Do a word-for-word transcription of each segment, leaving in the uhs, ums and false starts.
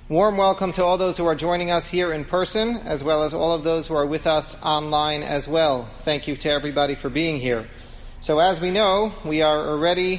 Warm welcome to all those who are joining us here in person, as well as all of those who are with us online as well. Thank you to everybody for being here. So as we know, we are already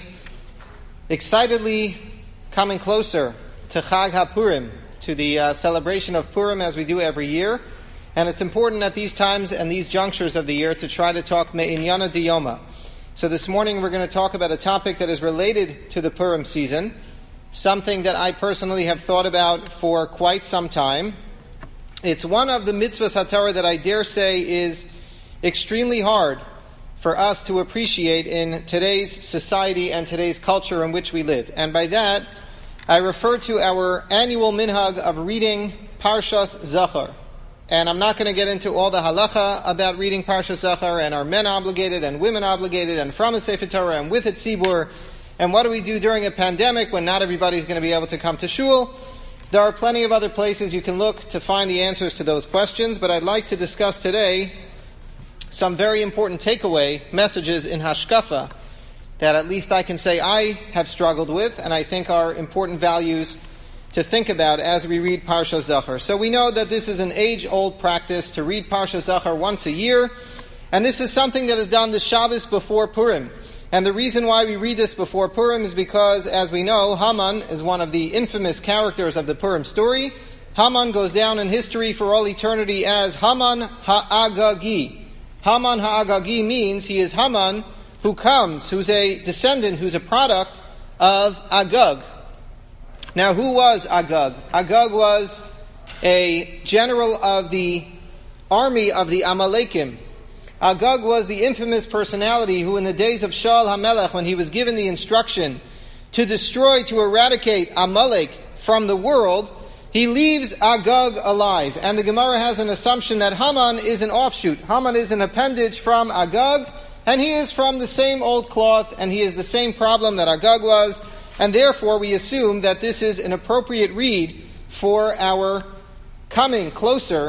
excitedly coming closer to Chag HaPurim, to the uh, celebration of Purim as we do every year. And it's important at these times and these junctures of the year to try to talk Me'inyana Diyoma. So this morning we're going to talk about a topic that is related to the Purim season, something that I personally have thought about for quite some time. It's one of the mitzvahs HaTorah that I dare say is extremely hard for us to appreciate in today's society and today's culture in which we live. And by that, I refer to our annual minhag of reading Parshas Zachar. And I'm not going to get into all the halacha about reading Parshas Zachar, and are men obligated and women obligated, and from a Sefer Torah and with a tzibur. And what do we do during a pandemic when not everybody's going to be able to come to shul? There are plenty of other places you can look to find the answers to those questions, but I'd like to discuss today some very important takeaway messages in Hashkafa that at least I can say I have struggled with, and I think are important values to think about as we read Parshas Zachar. So we know that this is an age-old practice to read Parshas Zachar once a year, and this is something that is done the Shabbos before Purim. And the reason why we read this before Purim is because, as we know, Haman is one of the infamous characters of the Purim story. Haman goes down in history for all eternity as Haman Ha'agagi. Haman Ha'agagi means he is Haman who comes, who's a descendant, who's a product of Agag. Now, who was Agag? Agag was a general of the army of the Amalekim. Agag was the infamous personality who, in the days of Shaul HaMelech, when he was given the instruction to destroy, to eradicate Amalek from the world, he leaves Agag alive. And the Gemara has an assumption that Haman is an offshoot. Haman is an appendage from Agag, and he is from the same old cloth, and he is the same problem that Agag was, and therefore we assume that this is an appropriate read for our coming closer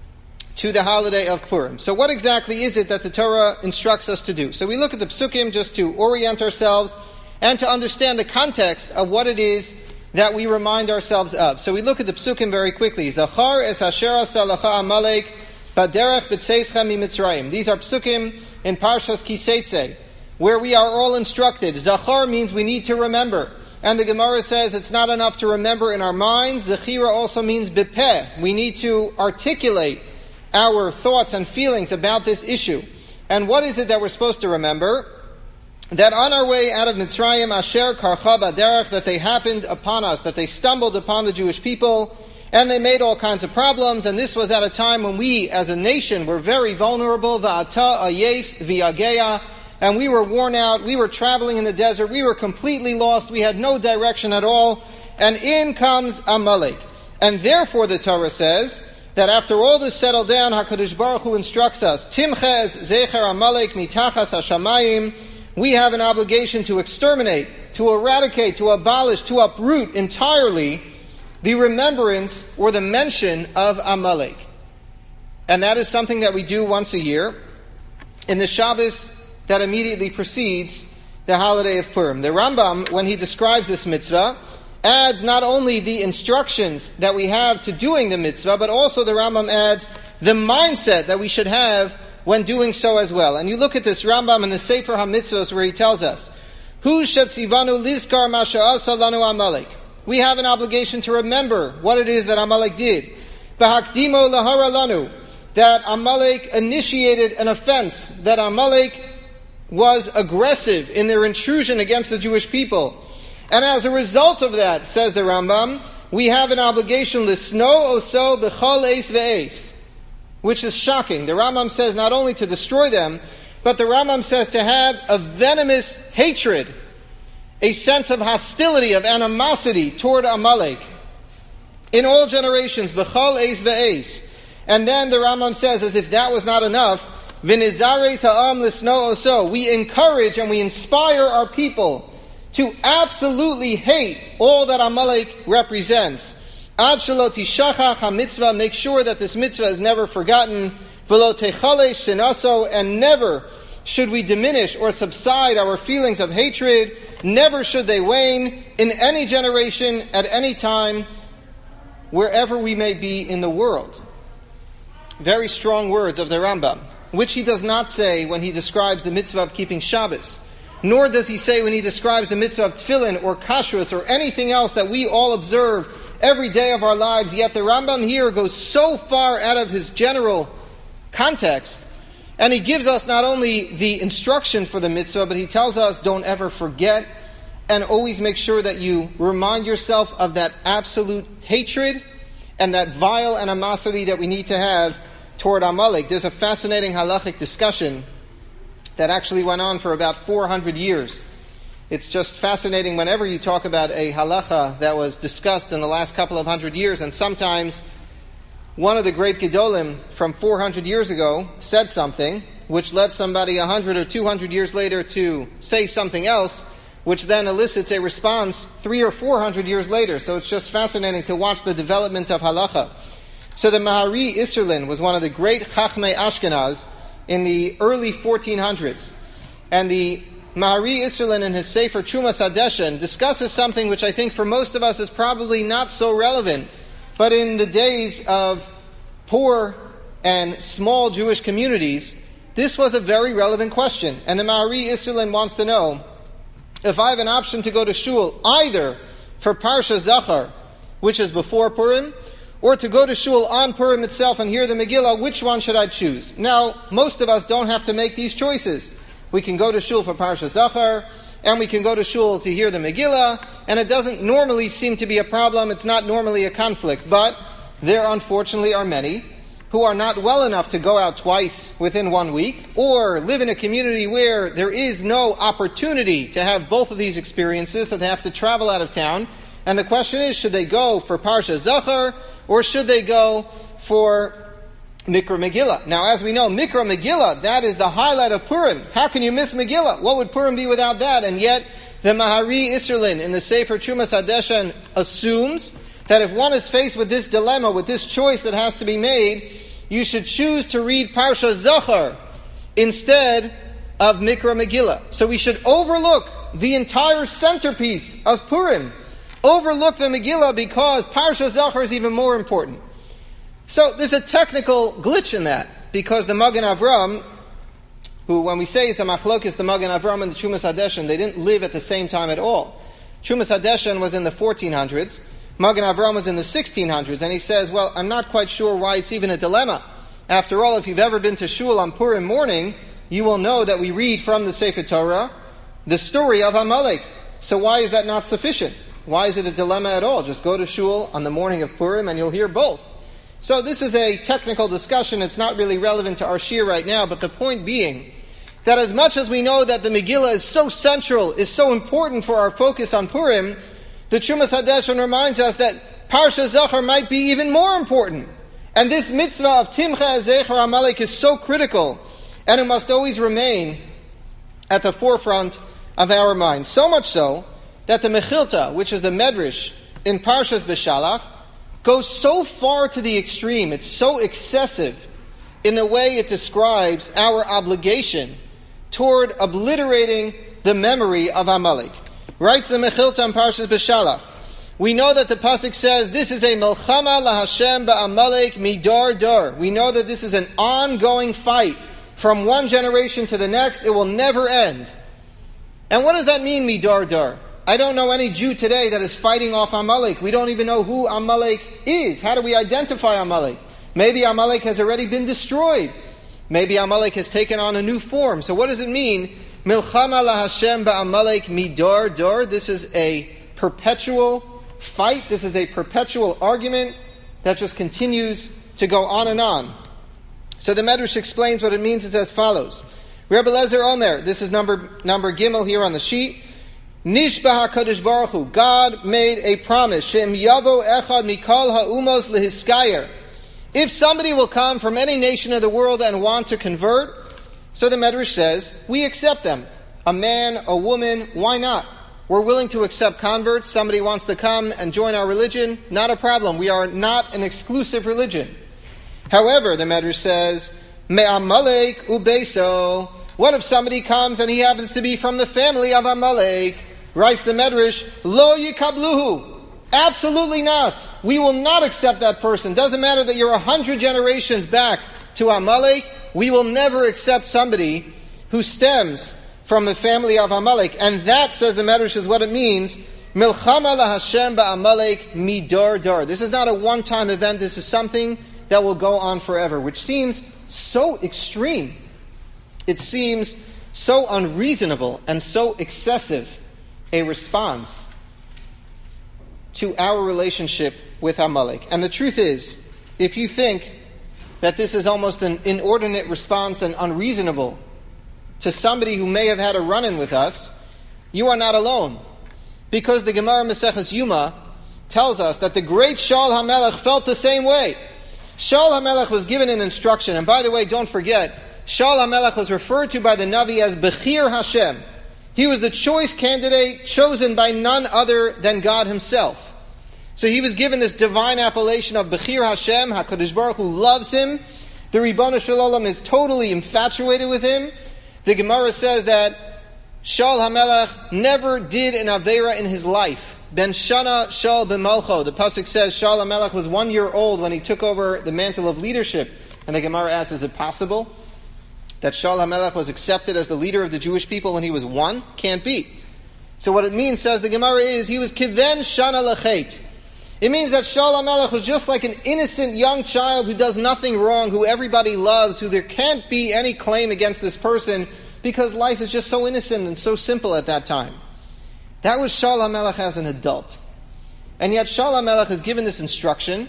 to the holiday of Purim. So what exactly is it that the Torah instructs us to do? So we look at the Psukim just to orient ourselves and to understand the context of what it is that we remind ourselves of. So we look at the Psukim very quickly. Zachar es asher asalacha Amalek baderech b'tzeischa miMitzrayim. These are Psukim in Parshas Kiseitze, where we are all instructed. Zachar means we need to remember. And the Gemara says it's not enough to remember in our minds. Zechira also means bipeh. We need to articulate our thoughts and feelings about this issue. And what is it that we're supposed to remember? That on our way out of Mitzrayim, Asher Karcha Baderech, that they happened upon us, that they stumbled upon the Jewish people, and they made all kinds of problems, and this was at a time when we, as a nation, were very vulnerable, Va'ata Ayef V'yageya, and we were worn out, we were traveling in the desert, we were completely lost, we had no direction at all, and in comes Amalek. And therefore the Torah says that after all this settled down, HaKadosh Baruch Hu instructs us, Timchez Zecher Amalek Mitachas HaShamayim, we have an obligation to exterminate, to eradicate, to abolish, to uproot entirely the remembrance or the mention of Amalek. And that is something that we do once a year in the Shabbos that immediately precedes the holiday of Purim. The Rambam, when he describes this mitzvah, adds not only the instructions that we have to doing the mitzvah, but also the Rambam adds the mindset that we should have when doing so as well. And you look at this Rambam in the Sefer HaMitzvos where he tells us, Hu shetzivanu lizkar ma she'asa lanu Amalek. We have an obligation to remember what it is that Amalek did. B'hakdimo lahara lanu. That Amalek initiated an offense, that Amalek was aggressive in their intrusion against the Jewish people. And as a result of that, says the Rambam, we have an obligation, lisno oso b'chol eis ve'eis, which is shocking. The Rambam says not only to destroy them, but the Rambam says to have a venomous hatred, a sense of hostility, of animosity toward Amalek in all generations, b'chol eis ve'eis. And then the Rambam says, as if that was not enough, v'nizares ha'am lisno oso, we encourage and we inspire our people to absolutely hate all that Amalek represents. Ad shelo tishachach ha-mitzvah, make sure that this mitzvah is never forgotten. V'lo techalesh sinaso, and never should we diminish or subside our feelings of hatred. Never should they wane in any generation, at any time. wherever we may be in the world. Very strong words of the Rambam, which he does not say when he describes the mitzvah of keeping Shabbos, nor does he say when he describes the mitzvah of tefillin or kashrus or anything else that we all observe every day of our lives. Yet the Rambam here goes so far out of his general context, and he gives us not only the instruction for the mitzvah, but he tells us don't ever forget and always make sure that you remind yourself of that absolute hatred and that vile animosity that we need to have toward Amalek. There's a fascinating halachic discussion that actually went on for about four hundred years. It's just fascinating whenever you talk about a halacha that was discussed in the last couple of hundred years, and sometimes one of the great Gedolim from four hundred years ago said something which led somebody one hundred or two hundred years later to say something else, which then elicits a response three or four hundred years later. So it's just fascinating to watch the development of halacha. So the Mahari Isserlin was one of the great Chachmei Ashkenaz in the early fourteen hundreds. And the Mahari Isserlin in his Sefer Trumas Hadeshen discusses something which I think for most of us is probably not so relevant, but in the days of poor and small Jewish communities, this was a very relevant question. And the Mahari Isserlin wants to know, if I have an option to go to shul either for Parsha Zachar, which is before Purim, or to go to shul on Purim itself and hear the Megillah, which one should I choose? Now, most of us don't have to make these choices. We can go to shul for Parsha Zachar, and we can go to shul to hear the Megillah, and it doesn't normally seem to be a problem. It's not normally a conflict. But there, unfortunately, are many who are not well enough to go out twice within one week, or live in a community where there is no opportunity to have both of these experiences, so they have to travel out of town. And the question is, should they go for Parsha Zachar, or should they go for Mikra Megillah? Now, as we know, Mikra Megillah, that is the highlight of Purim. How can you miss Megillah? What would Purim be without that? And yet, the Mahari Isserlin in the Sefer Trumas Hadeshen assumes that if one is faced with this dilemma, with this choice that has to be made, you should choose to read Parsha Zachar instead of Mikra Megillah. So we should overlook the entire centerpiece of Purim. Overlook the Megillah because Parsha Zachar is even more important. So there's a technical glitch in that, because the Magen Avram, who when we say is a machlokes, the Magen Avram and the Trumas Hadeshen, they didn't live at the same time at all. Trumas Hadeshen was in the fourteen hundreds, Magen Avram was in the sixteen hundreds, and he says, well, I'm not quite sure why it's even a dilemma. After all, if you've ever been to shul on Purim morning, you will know that we read from the Sefer Torah the story of Amalek. So why is that not sufficient? Why is it a dilemma at all? Just go to shul on the morning of Purim and you'll hear both. So this is a technical discussion. It's not really relevant to our shir right now, but the point being that as much as we know that the Megillah is so central, is so important for our focus on Purim, the Trumas Hadeshen reminds us that Parsha Zachar might be even more important. And this mitzvah of Timcha Zecher Amalek is so critical, and it must always remain at the forefront of our minds. So much so that the Mechilta, which is the Medrash in Parshas Beshalach, goes so far to the extreme, it's so excessive in the way it describes our obligation toward obliterating the memory of Amalek. Writes the Mechilta in Parshas Beshalach, we know that the pasuk says this is a Melchama LaHashem ba'Amalek midar dar. We know that this is an ongoing fight from one generation to the next. It will never end. And what does that mean, midar dar? I don't know any Jew today that is fighting off Amalek. We don't even know who Amalek is. How do we identify Amalek? Maybe Amalek has already been destroyed. Maybe Amalek has taken on a new form. So what does it mean? Milchama LaHashem ba'Amalek midar dar. This is a perpetual fight. This is a perpetual argument that just continues to go on and on. So the Medrash explains what it means. It's as follows. Rebbe Lezer Omer, this is number number Gimel here on the sheet. Nishba HaKadosh Baruch Hu, God made a promise. Shem yavo echad mikol ha'umos lehiskayer. If somebody will come from any nation of the world and want to convert, so the Medrash says, we accept them. A man, a woman, why not? We're willing to accept converts. Somebody wants to come and join our religion, not a problem. We are not an exclusive religion. However, the Medrash says, Me'amalek ubeso. What if somebody comes and he happens to be from the family of Amalek? Writes the Medrash, Lo yikabluhu. Absolutely not. We will not accept that person. Doesn't matter that you're a hundred generations back to Amalek, we will never accept somebody who stems from the family of Amalek. And that, says the Medrash, is what it means. Milchama laHashem ba'Amalek midor dar. This is not a one-time event. This is something that will go on forever, which seems so extreme. It seems so unreasonable and so excessive a response to our relationship with Amalek. And the truth is, if you think that this is almost an inordinate response and unreasonable to somebody who may have had a run-in with us, you are not alone. Because the Gemara Maseches Yuma tells us that the great Shaul HaMelech felt the same way. Shaul HaMelech was given an instruction, and by the way, don't forget, Shaul HaMelech was referred to by the Navi as Bechir Hashem. He was the choice candidate chosen by none other than God himself. So he was given this divine appellation of Bechir Hashem. HaKadosh Baruch Hu loves him. The Ribono Shel Olam is totally infatuated with him. The Gemara says that Shaul HaMelech never did an Aveira in his life. Ben Shana Shaul b'Malcho. The pasuk says Shaul HaMelech was one year old when he took over the mantle of leadership. And the Gemara asks, is it possible that Shaul HaMelech was accepted as the leader of the Jewish people when he was one? Can't be. So what it means, says the Gemara, is he was kiven shana lechet. It means that Shaul HaMelech was just like an innocent young child who does nothing wrong, who everybody loves, who there can't be any claim against this person because life is just so innocent and so simple at that time. That was Shaul HaMelech as an adult. And yet Shaul HaMelech is given this instruction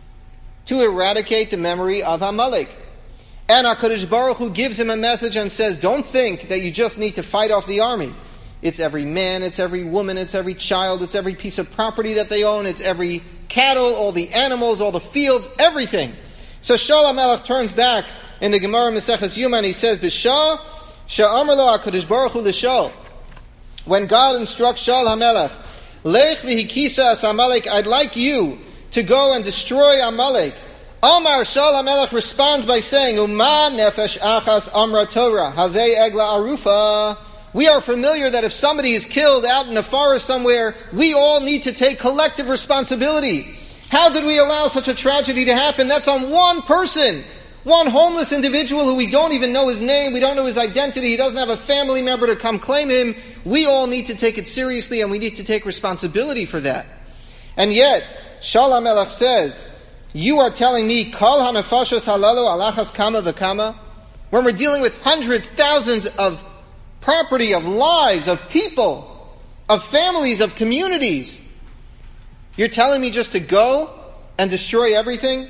to eradicate the memory of Amalek. And HaKadosh Baruch Hu gives him a message and says, don't think that you just need to fight off the army. It's every man, it's every woman, it's every child, it's every piece of property that they own, it's every cattle, all the animals, all the fields, everything. So Shaul HaMelech turns back in the Gemara Maseches Yuma and he says, B'shah sha'amar lo HaKadosh Baruch Hu l'Shaul. When God instructs Shaul HaMelech, Lech v'hikisa as Amalek, I'd like you to go and destroy Amalek. Amar Shaul HaMelech responds by saying, Uma nefesh achas amra Torah, havei egla arufa. We are familiar that if somebody is killed out in a forest somewhere, we all need to take collective responsibility. How did we allow such a tragedy to happen? That's on one person. One homeless individual who we don't even know his name, we don't know his identity, he doesn't have a family member to come claim him. We all need to take it seriously and we need to take responsibility for that. And yet, Shaul HaMelech says, you are telling me, Kol hanafashos halalu alachas kama v'kama? When we're dealing with hundreds, thousands of property, of lives, of people, of families, of communities, you're telling me just to go and destroy everything?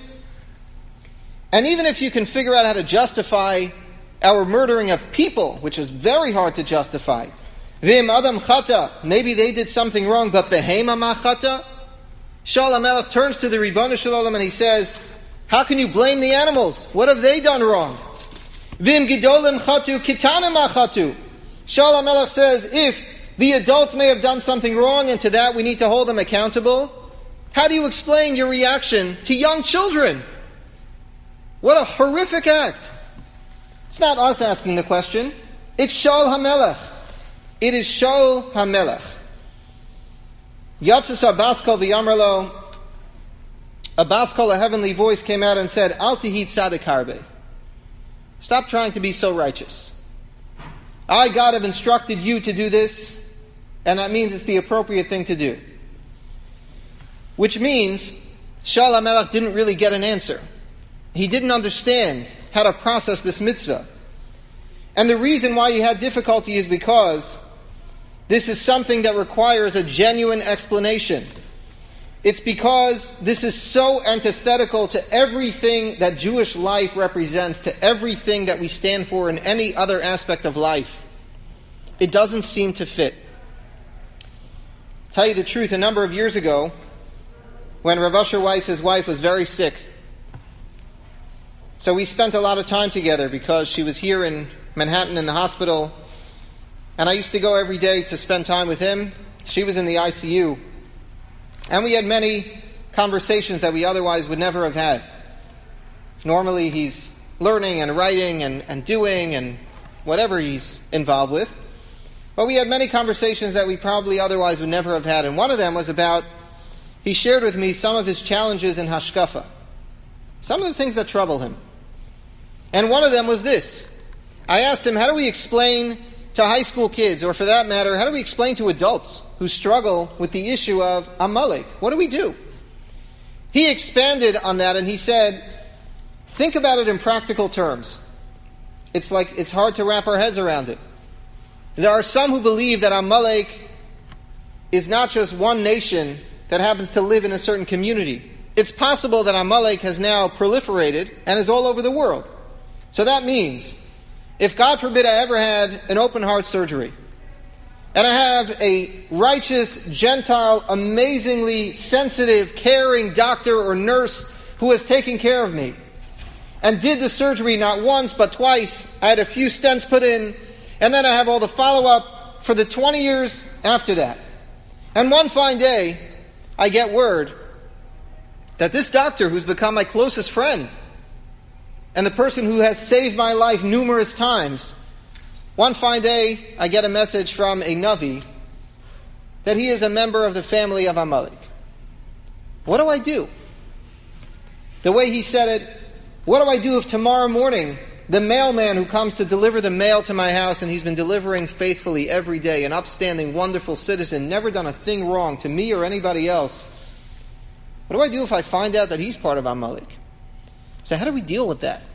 And even if you can figure out how to justify our murdering of people, which is very hard to justify, Vim Adam Chata, maybe they did something wrong, but Behema Ma Chata? Shaul HaMelech turns to the Ribono Shel Olam and he says, how can you blame the animals? What have they done wrong? Vim Gidolim Chatu Kitana Ma Chatu. Shaul HaMelech says, if the adults may have done something wrong and to that we need to hold them accountable, how do you explain your reaction to young children? What a horrific act. It's not us asking the question. It's Shaul HaMelech. It is Shaul HaMelech. Yatzis Abaskol v'yamarlo. Abaskol, a heavenly voice, came out and said, Al tihi tzadik harbe. Stop trying to be so righteous. I, God, have instructed you to do this, and that means it's the appropriate thing to do. Which means Shaul HaMelech didn't really get an answer. He didn't understand how to process this mitzvah. And the reason why he had difficulty is because this is something that requires a genuine explanation. It's because this is so antithetical to everything that Jewish life represents, to everything that we stand for in any other aspect of life. It doesn't seem to fit. Tell you the truth, a number of years ago, when Rav Asher Weiss, his wife, was very sick, so we spent a lot of time together because she was here in Manhattan in the hospital, and I used to go every day to spend time with him. She was in the I C U. And we had many conversations that we otherwise would never have had. Normally he's learning and writing and, and doing and whatever he's involved with. But we had many conversations that we probably otherwise would never have had. And one of them was about he shared with me some of his challenges in Hashkafa, some of the things that trouble him. And one of them was this. I asked him, how do we explain to high school kids, or for that matter, how do we explain to adults who struggle with the issue of Amalek? What do we do? He expanded on that and he said, think about it in practical terms. It's like it's hard to wrap our heads around it. There are some who believe that Amalek is not just one nation that happens to live in a certain community. It's possible that Amalek has now proliferated and is all over the world. So that means, if God forbid I ever had an open heart surgery, and I have a righteous, Gentile, amazingly sensitive, caring doctor or nurse who has taken care of me, and did the surgery not once but twice, I had a few stents put in, and then I have all the follow-up for the twenty years after that. And one fine day, I get word that this doctor, who's become my closest friend, and the person who has saved my life numerous times, one fine day, I get a message from a Navi that he is a member of the family of Amalek. What do I do? The way he said it, what do I do if tomorrow morning the mailman who comes to deliver the mail to my house, and he's been delivering faithfully every day, an upstanding, wonderful citizen, never done a thing wrong to me or anybody else, what do I do if I find out that he's part of Amalek? So how do we deal with that?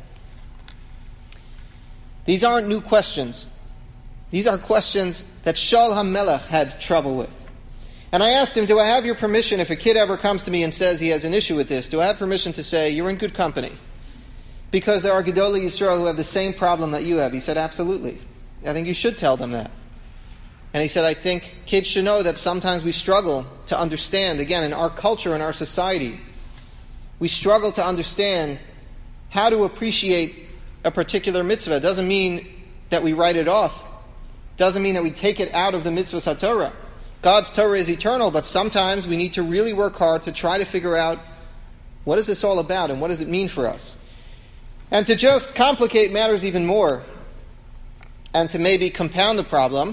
These aren't new questions. These are questions that Shaul HaMelech had trouble with. And I asked him, do I have your permission if a kid ever comes to me and says he has an issue with this? Do I have permission to say, you're in good company? Because there are Gedolei Yisrael who have the same problem that you have. He said, absolutely. I think you should tell them that. And he said, I think kids should know that sometimes we struggle to understand, again, in our culture, in our society, we struggle to understand how to appreciate a particular mitzvah. It doesn't mean that we write it off. It doesn't mean that we take it out of the mitzvah HaTorah. God's Torah is eternal, but sometimes we need to really work hard to try to figure out what is this all about and what does it mean for us. And to just complicate matters even more, and to maybe compound the problem,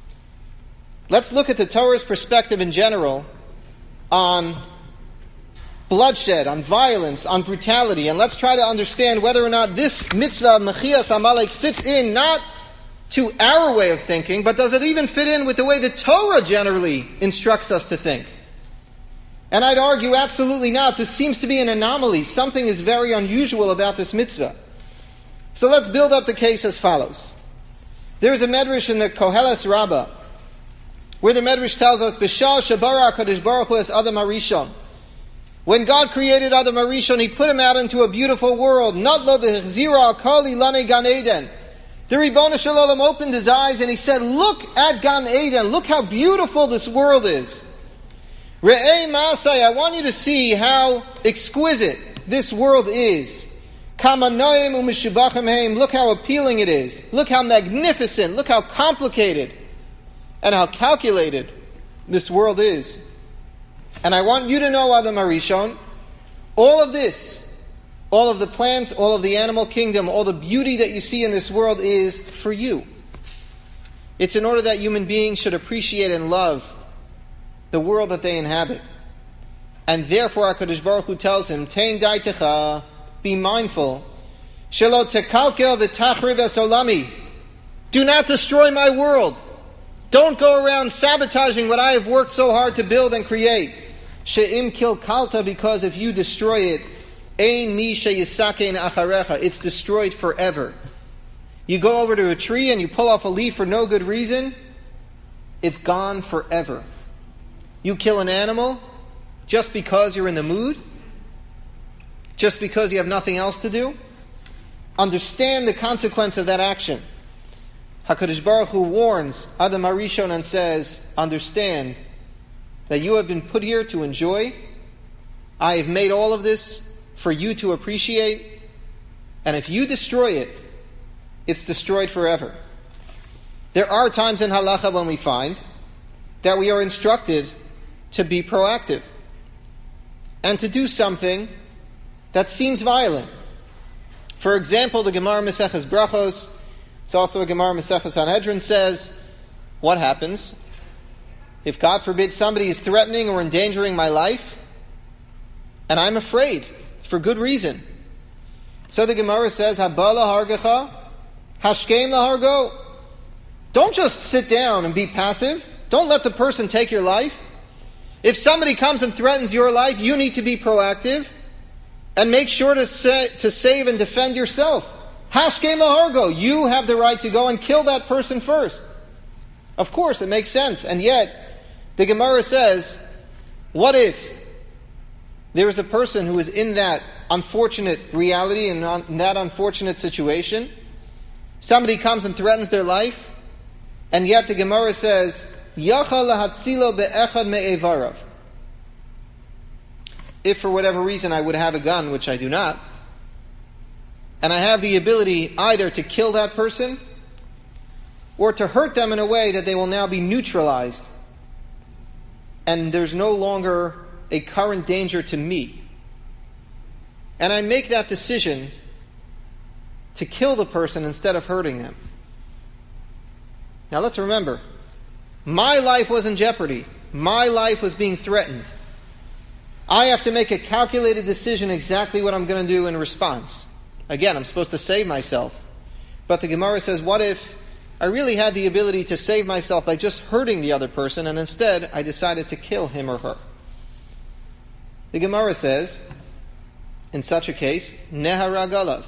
let's look at the Torah's perspective in general on bloodshed, on violence, on brutality, and let's try to understand whether or not this mitzvah, Mechias Amalek, fits in not to our way of thinking, but does it even fit in with the way the Torah generally instructs us to think? And I'd argue absolutely not. This seems to be an anomaly. Something is very unusual about this mitzvah. So let's build up the case as follows. There's a medrash in the Koheles Rabbah, where the medrash tells us, B'shal shabara HaKadosh Baruch Hu es Adam HaRishon. When God created Adam HaRishon, He put him out into a beautiful world. Not lo v'chzira akol ilane Gan Eden. The Ribono Shel Olam opened His eyes and He said, look at Gan Eden. Look how beautiful this world is. Re'ei Masai, I want you to see how exquisite this world is. Kama noim u'meshubachim heim. Look how appealing it is. Look how magnificent. Look how complicated and how calculated this world is. And I want you to know, Adam HaRishon, all of this, all of the plants, all of the animal kingdom, all the beauty that you see in this world is for you. It's in order that human beings should appreciate and love the world that they inhabit. And therefore HaKadosh Baruch Hu tells him, Tein daitecha, be mindful, shelo tekalkel v'tachriv es olami. Do not destroy my world. Don't go around sabotaging what I have worked so hard to build and create. She'im kil kalta, because if you destroy it, ein mi sheyisakein acharecha, it's destroyed forever. You go over to a tree and you pull off a leaf for no good reason, it's gone forever. You kill an animal just because you're in the mood, just because you have nothing else to do, understand the consequence of that action. HaKadosh Baruch Hu warns Adam HaRishon and says, understand that you have been put here to enjoy. I have made all of this for you to appreciate. And if you destroy it, it's destroyed forever. There are times in halacha when we find that we are instructed to be proactive and to do something that seems violent. For example, the Gemara Maseches Brachos, it's also a Gemara Maseches Sanhedrin, says, what happens if God forbid somebody is threatening or endangering my life, and I'm afraid for good reason. So the Gemara says, Haba lahargecha, hashkem lahargo. Don't just sit down and be passive. Don't let the person take your life. If somebody comes and threatens your life, you need to be proactive and make sure to sa- to save and defend yourself. Hashkem lahargo. You have the right to go and kill that person first. Of course, it makes sense. And yet, the Gemara says, what if there is a person who is in that unfortunate reality and in that unfortunate situation? Somebody comes and threatens their life, and yet the Gemara says, Yacha lahatzilo be'echad me'evarav. If for whatever reason I would have a gun, which I do not, and I have the ability either to kill that person or to hurt them in a way that they will now be neutralized and there's no longer a current danger to me, and I make that decision to kill the person instead of hurting them. Now let's remember, my life was in jeopardy. My life was being threatened. I have to make a calculated decision exactly what I'm going to do in response. Again, I'm supposed to save myself. But the Gemara says, what if I really had the ability to save myself by just hurting the other person, and instead I decided to kill him or her? The Gemara says, in such a case, Neharag alav.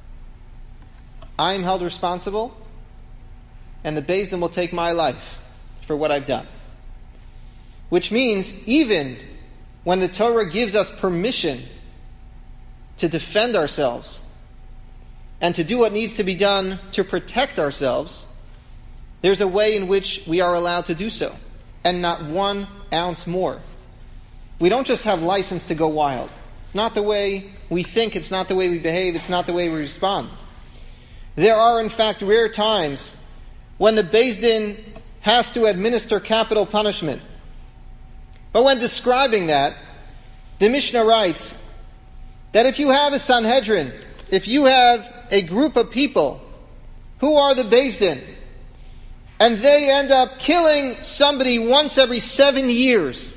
I am held responsible, and the Beis Din will take my life for what I've done. Which means, even when the Torah gives us permission to defend ourselves and to do what needs to be done to protect ourselves, there's a way in which we are allowed to do so, and not one ounce more. We don't just have license to go wild. It's not the way we think, it's not the way we behave, it's not the way we respond. There are, in fact, rare times when the Beis Din has to administer capital punishment. But when describing that, the Mishnah writes that if you have a Sanhedrin, if you have a group of people who are the Beis Din, and they end up killing somebody once every seven years,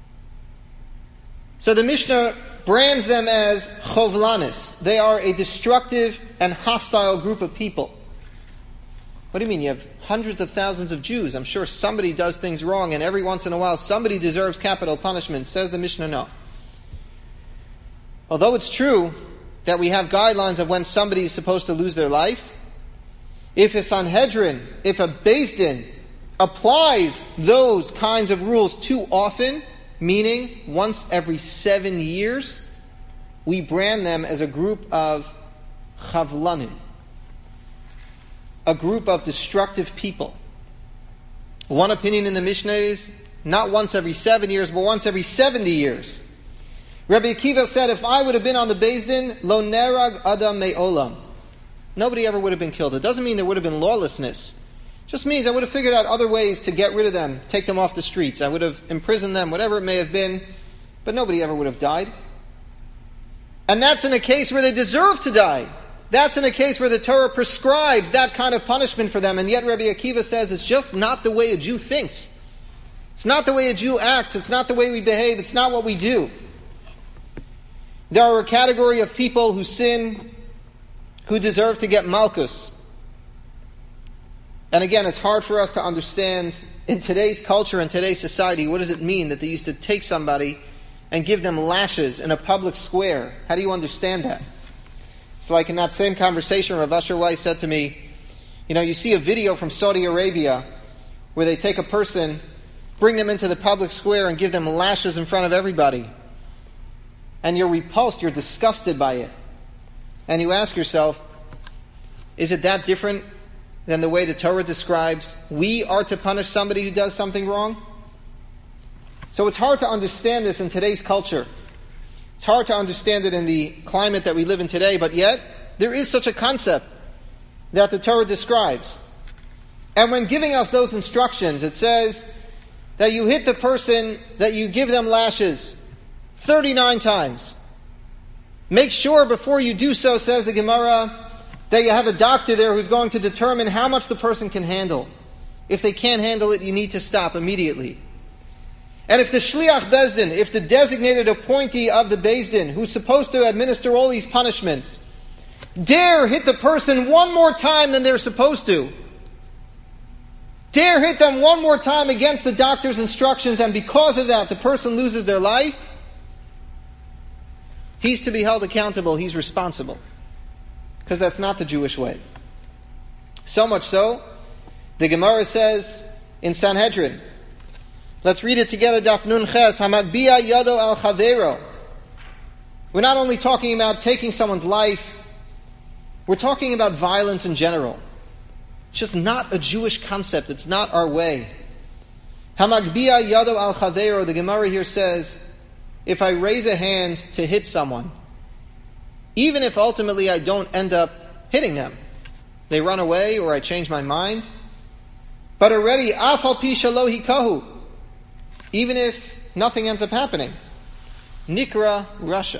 so the Mishnah brands them as chovlanis. They are a destructive and hostile group of people. What do you mean? You have hundreds of thousands of Jews. I'm sure somebody does things wrong, and every once in a while somebody deserves capital punishment. Says the Mishnah, no. Although it's true that we have guidelines of when somebody is supposed to lose their life, if a Sanhedrin, if a Beis Din applies those kinds of rules too often, meaning once every seven years, we brand them as a group of chavlanim, a group of destructive people. One opinion in the Mishnah is not once every seven years, but once every seventy years. Rabbi Akiva said, if I would have been on the Beis Din, lo nerag adam me'olam. Nobody ever would have been killed. It doesn't mean there would have been lawlessness. It just means I would have figured out other ways to get rid of them, take them off the streets. I would have imprisoned them, whatever it may have been, but nobody ever would have died. And that's in a case where they deserve to die. That's in a case where the Torah prescribes that kind of punishment for them, and yet Rabbi Akiva says it's just not the way a Jew thinks. It's not the way a Jew acts. It's not the way we behave. It's not what we do. There are a category of people who sin, who deserve to get malchus. And again, it's hard for us to understand in today's culture and today's society, what does it mean that they used to take somebody and give them lashes in a public square? How do you understand that? It's like in that same conversation, Rav Asher Weiss said to me, you know, you see a video from Saudi Arabia where they take a person, bring them into the public square and give them lashes in front of everybody. And you're repulsed, you're disgusted by it. And you ask yourself, is it that different than the way the Torah describes we are to punish somebody who does something wrong? So it's hard to understand this in today's culture. It's hard to understand it in the climate that we live in today, but yet there is such a concept that the Torah describes. And when giving us those instructions, it says that you hit the person, that you give them lashes thirty-nine times. Make sure before you do so, says the Gemara, that you have a doctor there who's going to determine how much the person can handle. If they can't handle it, you need to stop immediately. And if the Shliach Bezdin, if the designated appointee of the Bezdin, who's supposed to administer all these punishments, dare hit the person one more time than they're supposed to, dare hit them one more time against the doctor's instructions, and because of that the person loses their life, he's to be held accountable, he's responsible. Because that's not the Jewish way. So much so, the Gemara says in Sanhedrin, let's read it together, Daf Nun Ches, Hamagbiya Yado al Chavero. We're not only talking about taking someone's life, we're talking about violence in general. It's just not a Jewish concept. It's not our way. Hamagbiya Yado al Chavero, the Gemara here says, if I raise a hand to hit someone, even if ultimately I don't end up hitting them, they run away or I change my mind, but already, Afal Pi Shalo Hikahu, even if nothing ends up happening, Nikra Rasha,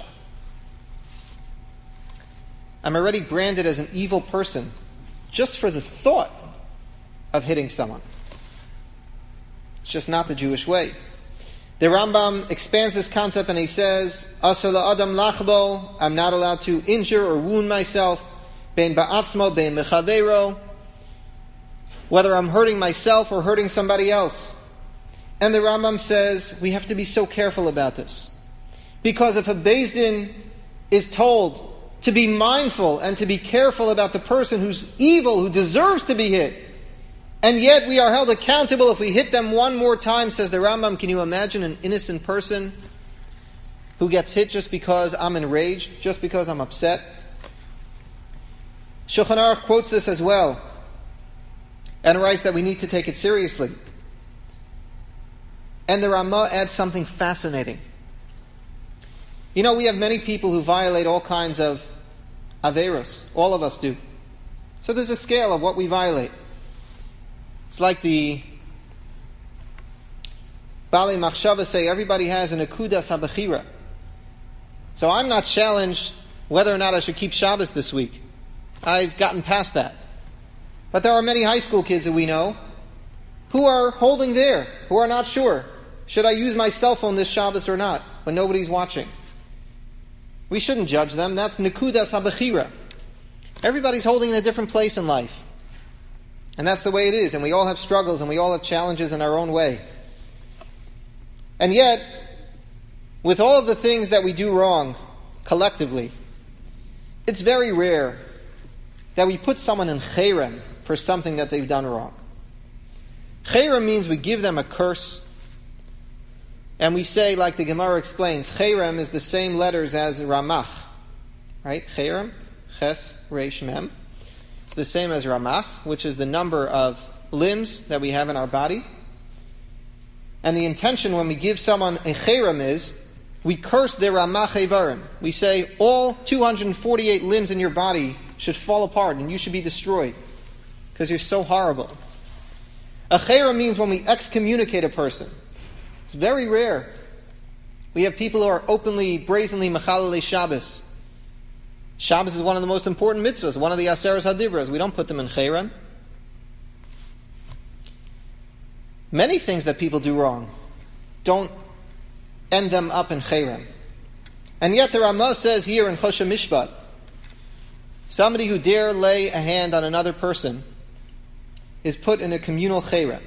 I'm already branded as an evil person just for the thought of hitting someone. It's just not the Jewish way. The Rambam expands this concept and he says, Asar la'adam lachbol, I'm not allowed to injure or wound myself, ben ba'atzmo, ben mechavero, whether I'm hurting myself or hurting somebody else. And the Rambam says we have to be so careful about this. Because if a Beis Din is told to be mindful and to be careful about the person who's evil, who deserves to be hit, and yet we are held accountable if we hit them one more time, says the Rambam, can you imagine an innocent person who gets hit just because I'm enraged, just because I'm upset? Shulchan Aruch quotes this as well, and writes that we need to take it seriously. And the Ramah adds something fascinating. You know, we have many people who violate all kinds of averos. All of us do. So there's a scale of what we violate. It's like the Bali Machshava say, everybody has an Akudas HaBechira. So I'm not challenged whether or not I should keep Shabbos this week. I've gotten past that. But there are many high school kids that we know who are holding there, who are not sure. Should I use my cell phone this Shabbos or not, when nobody's watching? We shouldn't judge them. That's Nekudas HaBechira. Everybody's holding in a different place in life. And that's the way it is. And we all have struggles and we all have challenges in our own way. And yet, with all of the things that we do wrong, collectively, it's very rare that we put someone in cherem for something that they've done wrong. Cherem means we give them a curse. And we say, like the Gemara explains, cherem is the same letters as ramach. Right? Cherem, ches, reish, mem. It's the same as ramach, which is the number of limbs that we have in our body. And the intention when we give someone a cherem is, we curse their ramach evarim. We say, all two hundred forty-eight limbs in your body should fall apart and you should be destroyed because you're so horrible. A cherem means when we excommunicate a person. It's very rare. We have people who are openly, brazenly mechalelei Shabbos. Shabbos is one of the most important mitzvahs, one of the Aseres HaDibros. We don't put them in cherem. Many things that people do wrong don't end them up in cherem. And yet the Ramah says here in Choshen Mishpat, somebody who dare lay a hand on another person is put in a communal cherem.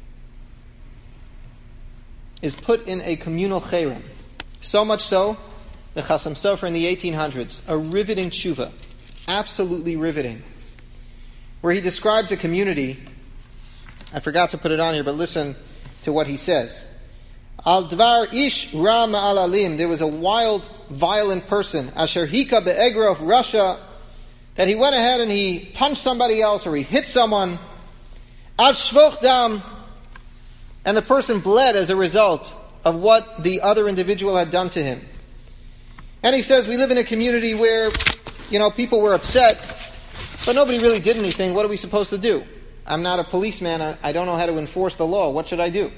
Is put in a communal cherem. So much so, the Chasam Sofer in the eighteen hundreds, a riveting tshuva, absolutely riveting, where he describes a community. I forgot to put it on here, but listen to what he says. Al dvar ish ra ma'al alim, there was a wild, violent person, asher hika be'egra of Russia, that he went ahead and he punched somebody else or he hit someone, ad shvoch dam, and the person bled as a result of what the other individual had done to him. And he says, we live in a community where, you know, people were upset, but nobody really did anything. What are we supposed to do? I'm not a policeman. I, I don't know how to enforce the law. What should I do?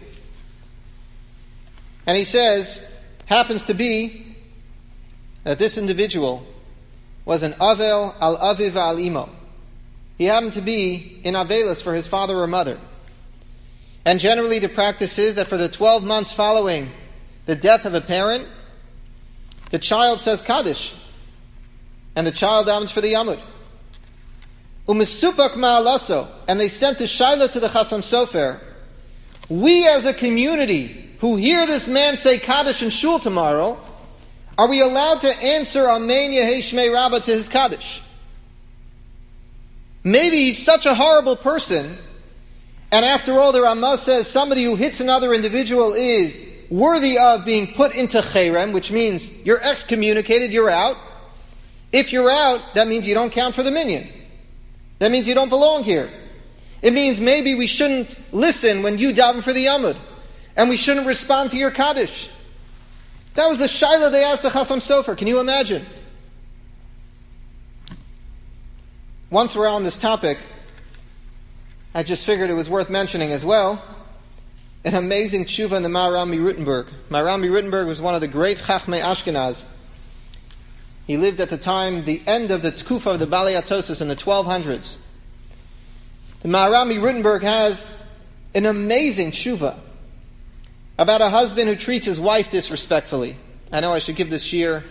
And he says, happens to be that this individual was an Avel al Aviv al Imo. He happened to be in Avelis for his father or mother. And generally the practice is that for the twelve months following the death of a parent, the child says Kaddish, and the child davens for the Yamud. U'misupak ma'alaso, and they sent the Shaila to the Chasam Sofer. We as a community who hear this man say Kaddish in Shul tomorrow, are we allowed to answer Amen Yehei Shmei Rabbah to his Kaddish? Maybe he's such a horrible person, and after all, the Ramah says somebody who hits another individual is worthy of being put into cherem, which means you're excommunicated, you're out. If you're out, that means you don't count for the minyan. That means you don't belong here. It means maybe we shouldn't listen when you daven for the Yamud, and we shouldn't respond to your Kaddish. That was the Shaila they asked the Chasam Sofer. Can you imagine? Once we're on this topic, I just figured it was worth mentioning as well an amazing tshuva in the Maharam MiRutenberg. Maharam MiRutenberg was one of the great Chachmei Ashkenaz. He lived at the time, the end of the Tkufa of the Balei Atosis in the twelve hundreds. The Maharam MiRutenberg has an amazing tshuva about a husband who treats his wife disrespectfully. I know I should give this shir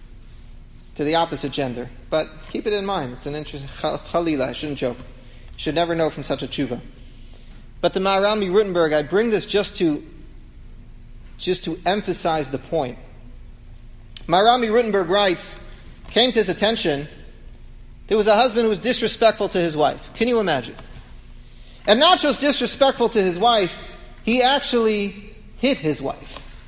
to the opposite gender, but keep it in mind. It's an interesting chalila. I shouldn't joke. You should never know from such a tshuva. But the Maharam MiRutenberg, I bring this just to just to emphasize the point. Maharam MiRutenberg writes, came to his attention, there was a husband who was disrespectful to his wife. Can you imagine? And not just disrespectful to his wife, he actually hit his wife.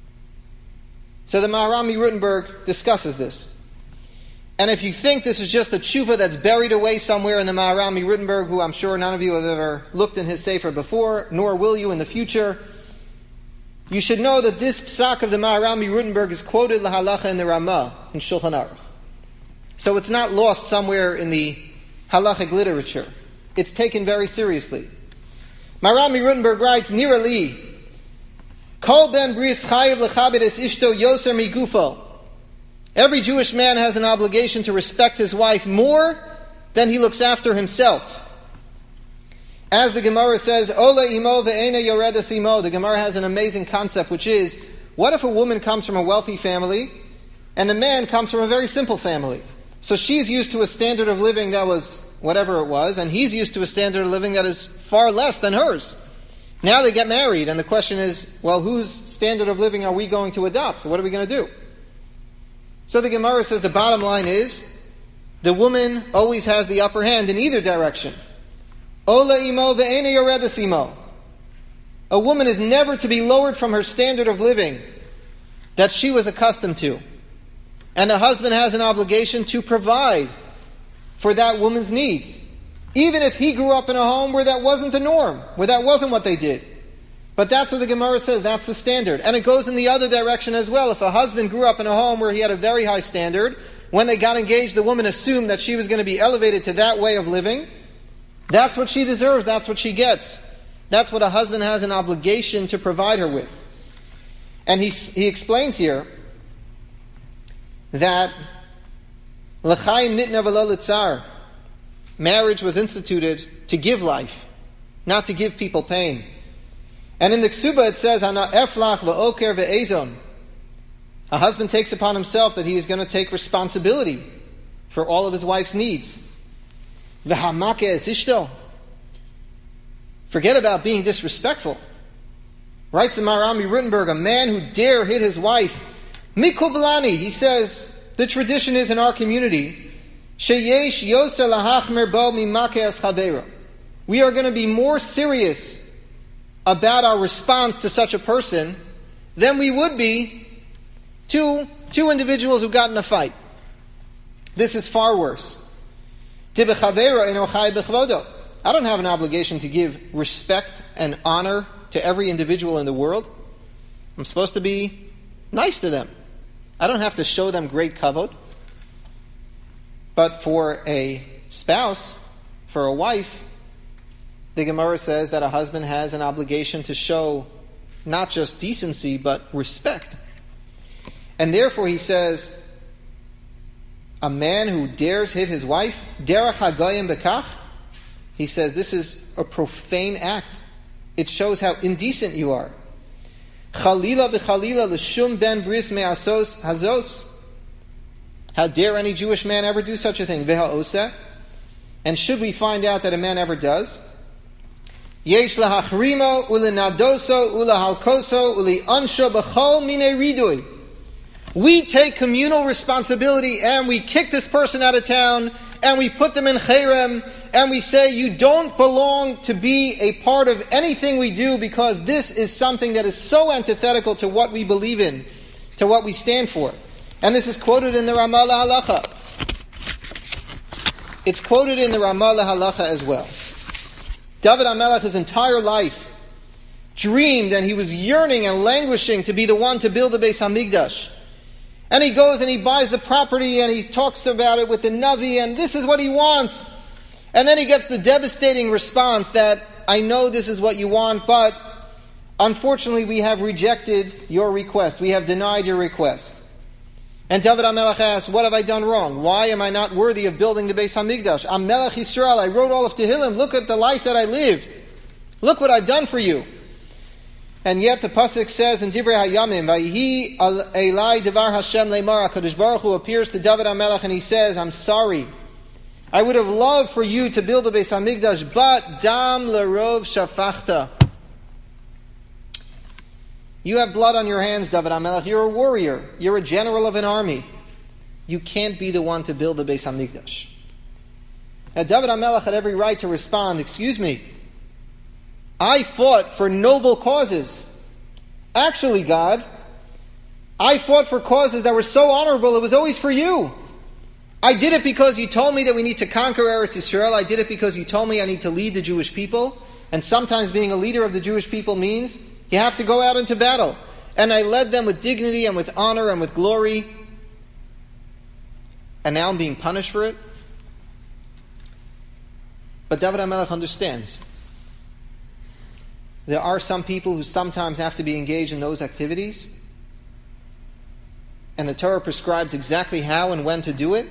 So the Maharam MiRutenberg discusses this. And if you think this is just a tshuva that's buried away somewhere in the Maharam MiRutenberg, who I'm sure none of you have ever looked in his sefer before, nor will you in the future, you should know that this psak of the Maharam MiRutenberg is quoted lahalacha in the Ramah in Shulchan Aruch. So it's not lost somewhere in the halachic literature. It's taken very seriously. Maharam MiRutenberg writes, Nira li, Kol ben bris chayiv lechabed es ishto yoser migufo. Every Jewish man has an obligation to respect his wife more than he looks after himself. As the Gemara says, Ola imo ve'ena yoredas imo. The Gemara has an amazing concept, which is, what if a woman comes from a wealthy family and the man comes from a very simple family? So she's used to a standard of living that was whatever it was, and he's used to a standard of living that is far less than hers. Now they get married, and the question is, well, whose standard of living are we going to adopt? What are we going to do? So the Gemara says the bottom line is, the woman always has the upper hand in either direction. Ola imo ve'ena yoredas imo. A woman is never to be lowered from her standard of living that she was accustomed to. And the husband has an obligation to provide for that woman's needs. Even if he grew up in a home where that wasn't the norm, where that wasn't what they did. But that's what the Gemara says, that's the standard. And it goes in the other direction as well. If a husband grew up in a home where he had a very high standard, when they got engaged, the woman assumed that she was going to be elevated to that way of living. That's what she deserves, that's what she gets. That's what a husband has an obligation to provide her with. And he, he explains here that l'chaim nitna v'lo litzar. Marriage was instituted to give life, not to give people pain. And in the Ksuba it says, Hana eflach v'oker ve'ezon. A husband takes upon himself that he is going to take responsibility for all of his wife's needs. V'hamake es ishto. Forget about being disrespectful. Writes the Maharam MiRutenberg, a man who dare hit his wife. Mikublani, he says, the tradition is in our community, sheyesh yoser lahachmer bo mimake es chavera. We are going to be more serious about our response to such a person than we would be to two individuals who got in a fight. This is far worse. I don't have an obligation to give respect and honor to every individual in the world. I'm supposed to be nice to them. I don't have to show them great kavod. But for a spouse, for a wife, the Gemara says that a husband has an obligation to show not just decency, but respect. And therefore he says, a man who dares hit his wife, derech hagoyim bekach, he says this is a profane act. it shows how indecent you are. Chalila v'chalila l'shum ben bris me'asos hazos. How dare any Jewish man ever do such a thing? V'ha'oseh. And should we find out that a man ever does? Yesh lahachrimo ulenadoso ulehalkoso uleansho b'chol minei ridui. We take communal responsibility and we kick this person out of town and we put them in cherem and we say you don't belong to be a part of anything we do because this is something that is so antithetical to what we believe in, to what we stand for. And this is quoted in the Ramah Halacha. It's quoted in the Ramah Halacha as well. David HaMelech, his entire life, dreamed and he was yearning and languishing to be the one to build the Beis HaMikdash. And he goes and he buys the property and he talks about it with the Navi and this is what he wants. And then he gets the devastating response that, I know this is what you want, but unfortunately we have rejected your request. We have denied your request. And David HaMelech asks, what have I done wrong? Why am I not worthy of building the Beis HaMikdash? I'm Melech Yisrael. I wrote all of Tehillim. Look at the life that I lived. Look what I've done for you. And yet the pasuk says in Divrei Hayamim, Vayihi Elai Devar Hashem Leimar, HaKadosh Baruch Hu appears to David HaMelech and he says, I'm sorry. I would have loved for you to build the Beis HaMikdash, but Dam Lerov Shafachta. You have blood on your hands, David HaMelech. You're a warrior. You're a general of an army. You can't be the one to build the Beis HaMikdash. Now, David HaMelech had every right to respond, excuse me, I fought for noble causes. Actually, God, I fought for causes that were so honorable, it was always for you. I did it because you told me that we need to conquer Eretz Yisrael. I did it because you told me I need to lead the Jewish people. And sometimes being a leader of the Jewish people means you have to go out into battle. And I led them with dignity and with honor and with glory. And now I'm being punished for it. But David HaMelech understands. There are some people who sometimes have to be engaged in those activities. And the Torah prescribes exactly how and when to do it.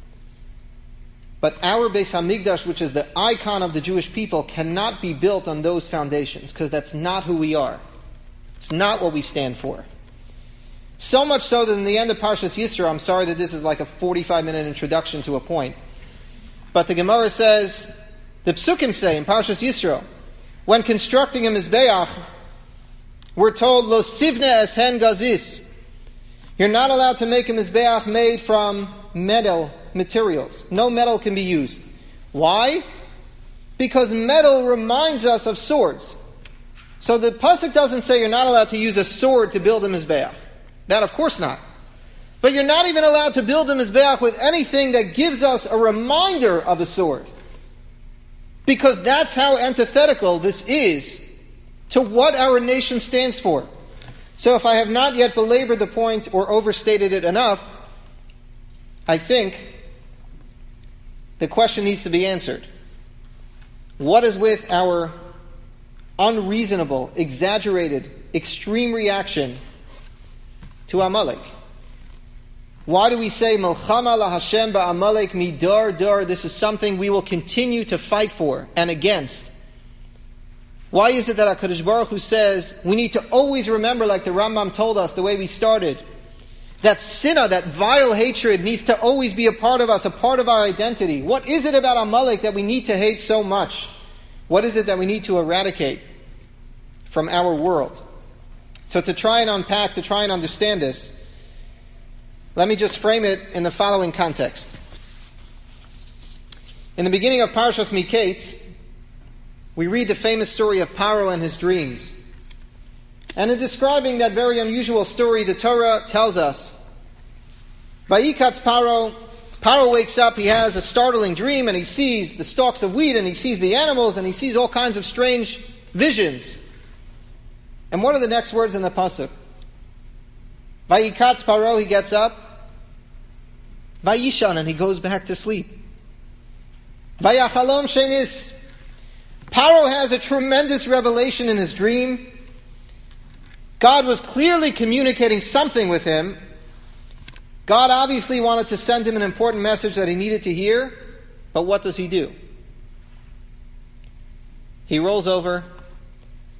But our Beis HaMikdash, which is the icon of the Jewish people, cannot be built on those foundations, because that's not who we are. It's not what we stand for. So much so that in the end of Parshas Yisro, I'm sorry that this is like a forty-five minute introduction to a point, but the Gemara says, the Psukim say in Parshas Yisro, when constructing a Mizbeach, we're told, Lo sivne eshen gazis. You're not allowed to make a Mizbeach made from metal materials. No metal can be used. Why? Because metal reminds us of swords. So the pasuk doesn't say you're not allowed to use a sword to build a Mizbeach. That of course not. But you're not even allowed to build a Mizbeach with anything that gives us a reminder of a sword. Because that's how antithetical this is to what our nation stands for. So if I have not yet belabored the point or overstated it enough, I think the question needs to be answered. What is with our unreasonable, exaggerated, extreme reaction to Amalek? Why do we say, Melchama la Hashem ba'Amalek midar dar? This is something we will continue to fight for and against. Why is it that HaKadosh Baruch Hu says we need to always remember, like the Rambam told us the way we started, that sinah, that vile hatred needs to always be a part of us, a part of our identity. What is it about Amalek that we need to hate so much? What is it that we need to eradicate from our world? So to try and unpack, to try and understand this, let me just frame it in the following context. In the beginning of Parshas Miketz, we read the famous story of Paro and his dreams. And in describing that very unusual story, the Torah tells us, Vayikatz Paro, Paro wakes up, he has a startling dream, and he sees the stalks of wheat, and he sees the animals, and he sees all kinds of strange visions. And what are the next words in the pasuk? Vayikatz Paro, he gets up, Vayishan, and he goes back to sleep. Vayachalom shenis, Paro has a tremendous revelation in his dream. God was clearly communicating something with him. God obviously wanted to send him an important message that he needed to hear. But what does he do? He rolls over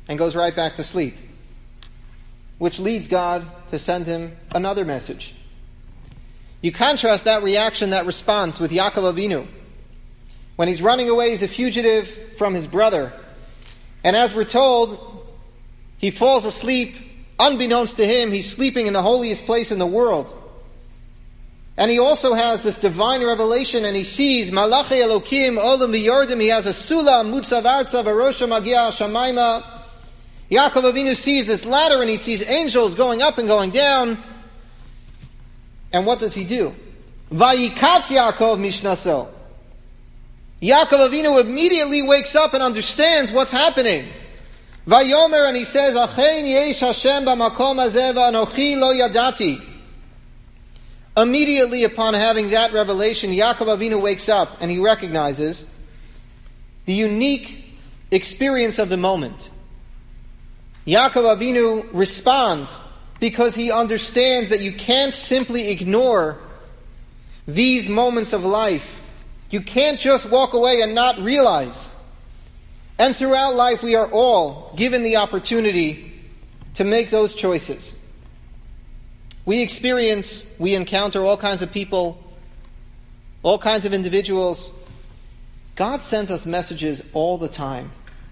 and goes right back to sleep, which leads God to send him another message. You contrast that reaction, that response, with Yaakov Avinu. When he's running away as a fugitive from his brother, and as we're told, he falls asleep, unbeknownst to him, he's sleeping in the holiest place in the world. And he also has this divine revelation, and he sees Malachi Elokim Olam V'Yordim. He has a Sulam Mutzav Artzav Arosha Magia Shamayma. Yaakov Avinu sees this ladder, and he sees angels going up and going down. And what does he do? Vayikatz Yaakov Mishnaso. Yaakov Avinu immediately wakes up and understands what's happening. Vayomer, and he says, Achein yesh Hashem b'makom hazeh v'anochi lo yadati. Immediately upon having that revelation, Yaakov Avinu wakes up and he recognizes the unique experience of the moment. Yaakov Avinu responds because he understands that you can't simply ignore these moments of life. You can't just walk away and not realize. And throughout life we are all given the opportunity to make those choices. We experience, we encounter all kinds of people, all kinds of individuals. God sends us messages all the time.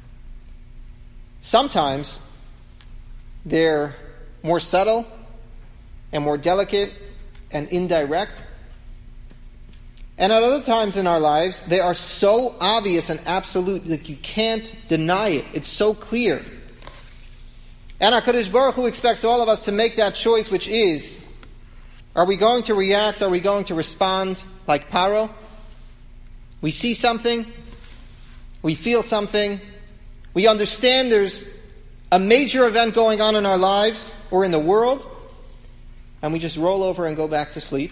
Sometimes they're more subtle and more delicate and indirect. And at other times in our lives, they are so obvious and absolute that you can't deny it. It's so clear. And HaKadosh Baruch Hu expects all of us to make that choice, which is, are we going to react, are we going to respond like Paro? We see something, we feel something, we understand there's a major event going on in our lives or in the world, and we just roll over and go back to sleep?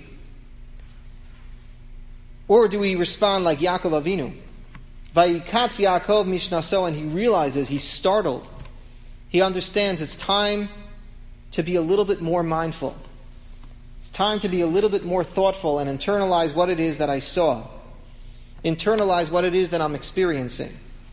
Or do we respond like Yaakov Avinu? Vayikatz Yaakov Mishnaso, and he realizes, he's startled. He understands it's time to be a little bit more mindful. It's time to be a little bit more thoughtful and internalize what it is that I saw. Internalize what it is that I'm experiencing.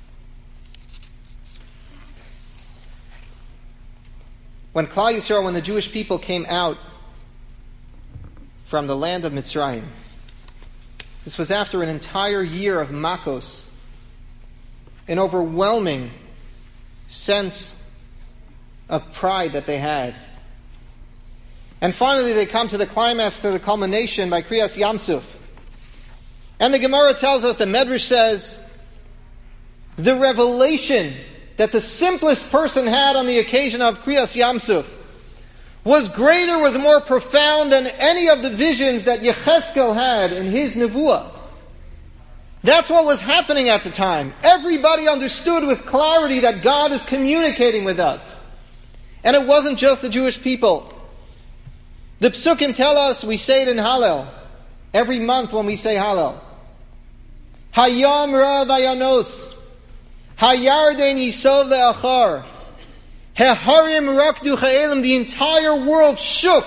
When Klal Yisrael, when the Jewish people came out from the land of Mitzrayim, this was after an entire year of makos, an overwhelming sense of pride that they had. And finally they come to the climax, to the culmination by Kriyas Yamsuf. And the Gemara tells us, the Medrash says, the revelation that the simplest person had on the occasion of Kriyas Yamsuf was greater, was more profound than any of the visions that Yecheskel had in his Nevuah. That's what was happening at the time. Everybody understood with clarity that God is communicating with us. And it wasn't just the Jewish people. The Psukim tell us, we say it in Hallel, every month when we say Hallel. Hayom Rav Ayanos, Hayarden Yisov Le'achar, Heharim Rakdu Cha'elim, the entire world shook.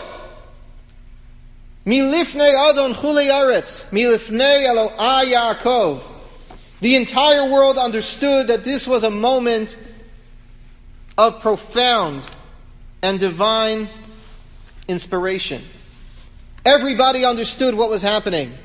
Milifnei Adon Chulei Aretz, Milifnei Eloah Yaakov. The entire world understood that this was a moment of profound and divine inspiration. Everybody understood what was happening.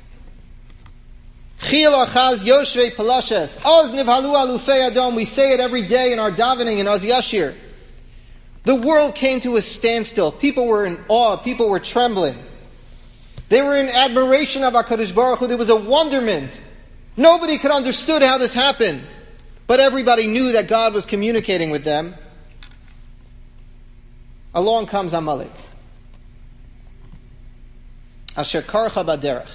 Chil achaz yoshvei palashes, oz nivhalu alufei adom. We say it every day in our davening in Oz Yashir. The world came to a standstill. People were in awe. People were trembling. They were in admiration of HaKadosh Baruch Hu. There was a wonderment. Nobody could understood how this happened, but everybody knew that God was communicating with them. Along comes Amalek. Asher karcha baderech.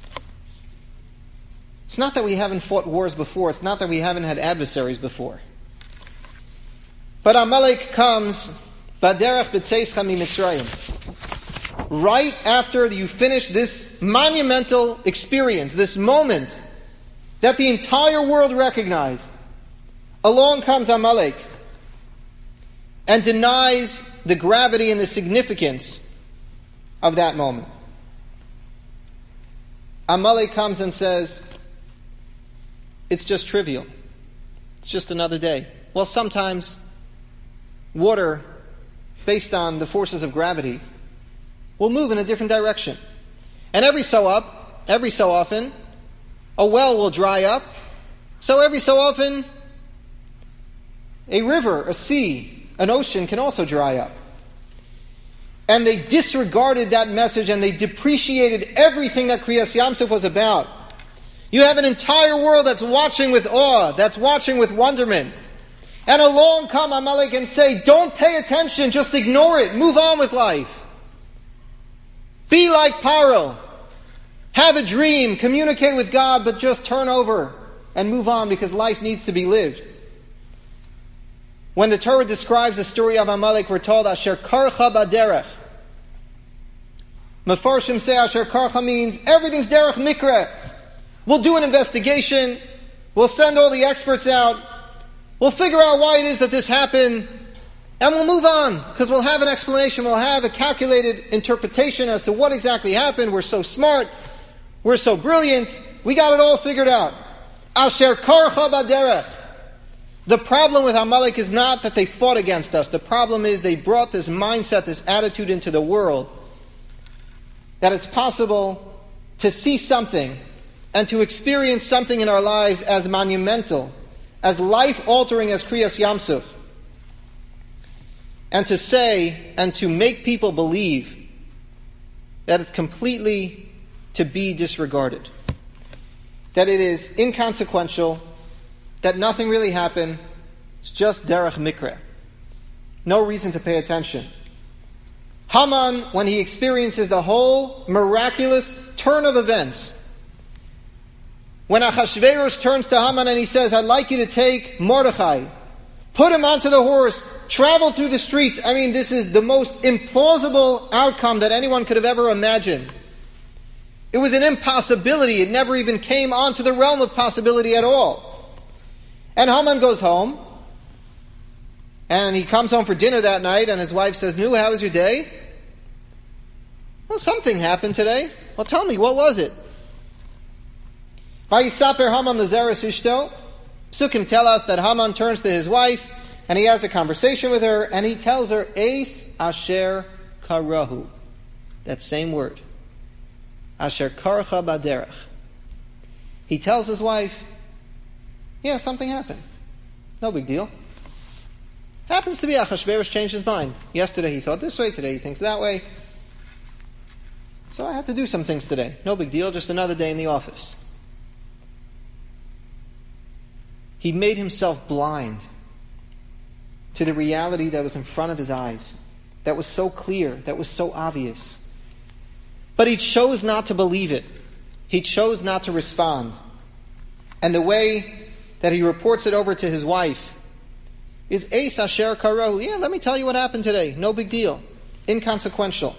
It's not that we haven't fought wars before. It's not that we haven't had adversaries before. But Amalek comes baderech b'tzeischa miMitzrayim. Right after you finish this monumental experience, this moment that the entire world recognized, along comes Amalek and denies the gravity and the significance of that moment. Amalek comes and says, it's just trivial. It's just another day. Well, sometimes water, based on the forces of gravity, will move in a different direction. And every so up, every so often, a well will dry up. So every so often, a river, a sea, an ocean can also dry up. And they disregarded that message and they depreciated everything that Kriyas Yamsuf was about. You have an entire world that's watching with awe, that's watching with wonderment. And along come Amalek and say, don't pay attention, just ignore it, move on with life. Be like Paro. Have a dream, communicate with God, but just turn over and move on because life needs to be lived. When the Torah describes the story of Amalek, we're told, Asher karcha baderech. Mefarshim say Asher karcha means everything's derech mikra. We'll do an investigation. We'll send all the experts out. We'll figure out why it is that this happened. And we'll move on. Because we'll have an explanation. We'll have a calculated interpretation as to what exactly happened. We're so smart. We're so brilliant. We got it all figured out. Asher karcha baderech. The problem with Amalek is not that they fought against us. The problem is they brought this mindset, this attitude into the world. That it's possible to see something and to experience something in our lives as monumental, as life-altering as Kriyas Yamsuf. And to say and to make people believe that it's completely to be disregarded. That it is inconsequential, that nothing really happened, it's just derech mikra. No reason to pay attention. Haman, when he experiences the whole miraculous turn of events, when Achashverosh turns to Haman and he says, I'd like you to take Mordechai, put him onto the horse, travel through the streets. I mean, this is the most implausible outcome that anyone could have ever imagined. It was an impossibility. It never even came onto the realm of possibility at all. And Haman goes home, and he comes home for dinner that night, and his wife says, Nu, how was your day? Well, something happened today. Well, tell me, what was it? Vayisaper Haman lezeres ishto. Psukim tell us that Haman turns to his wife, and he has a conversation with her, and he tells her, Eis asher karahu. That same word. Asher karcha baderech. He tells his wife, yeah, something happened. No big deal. Happens to be Achashverosh changed his mind. Yesterday he thought this way, today he thinks that way. So I have to do some things today. No big deal, just another day in the office. He made himself blind to the reality that was in front of his eyes, that was so clear, that was so obvious. But he chose not to believe it. He chose not to respond. And the way that he reports it over to his wife is Eis asher karahu. Yeah, let me tell you what happened today. No big deal. Inconsequential.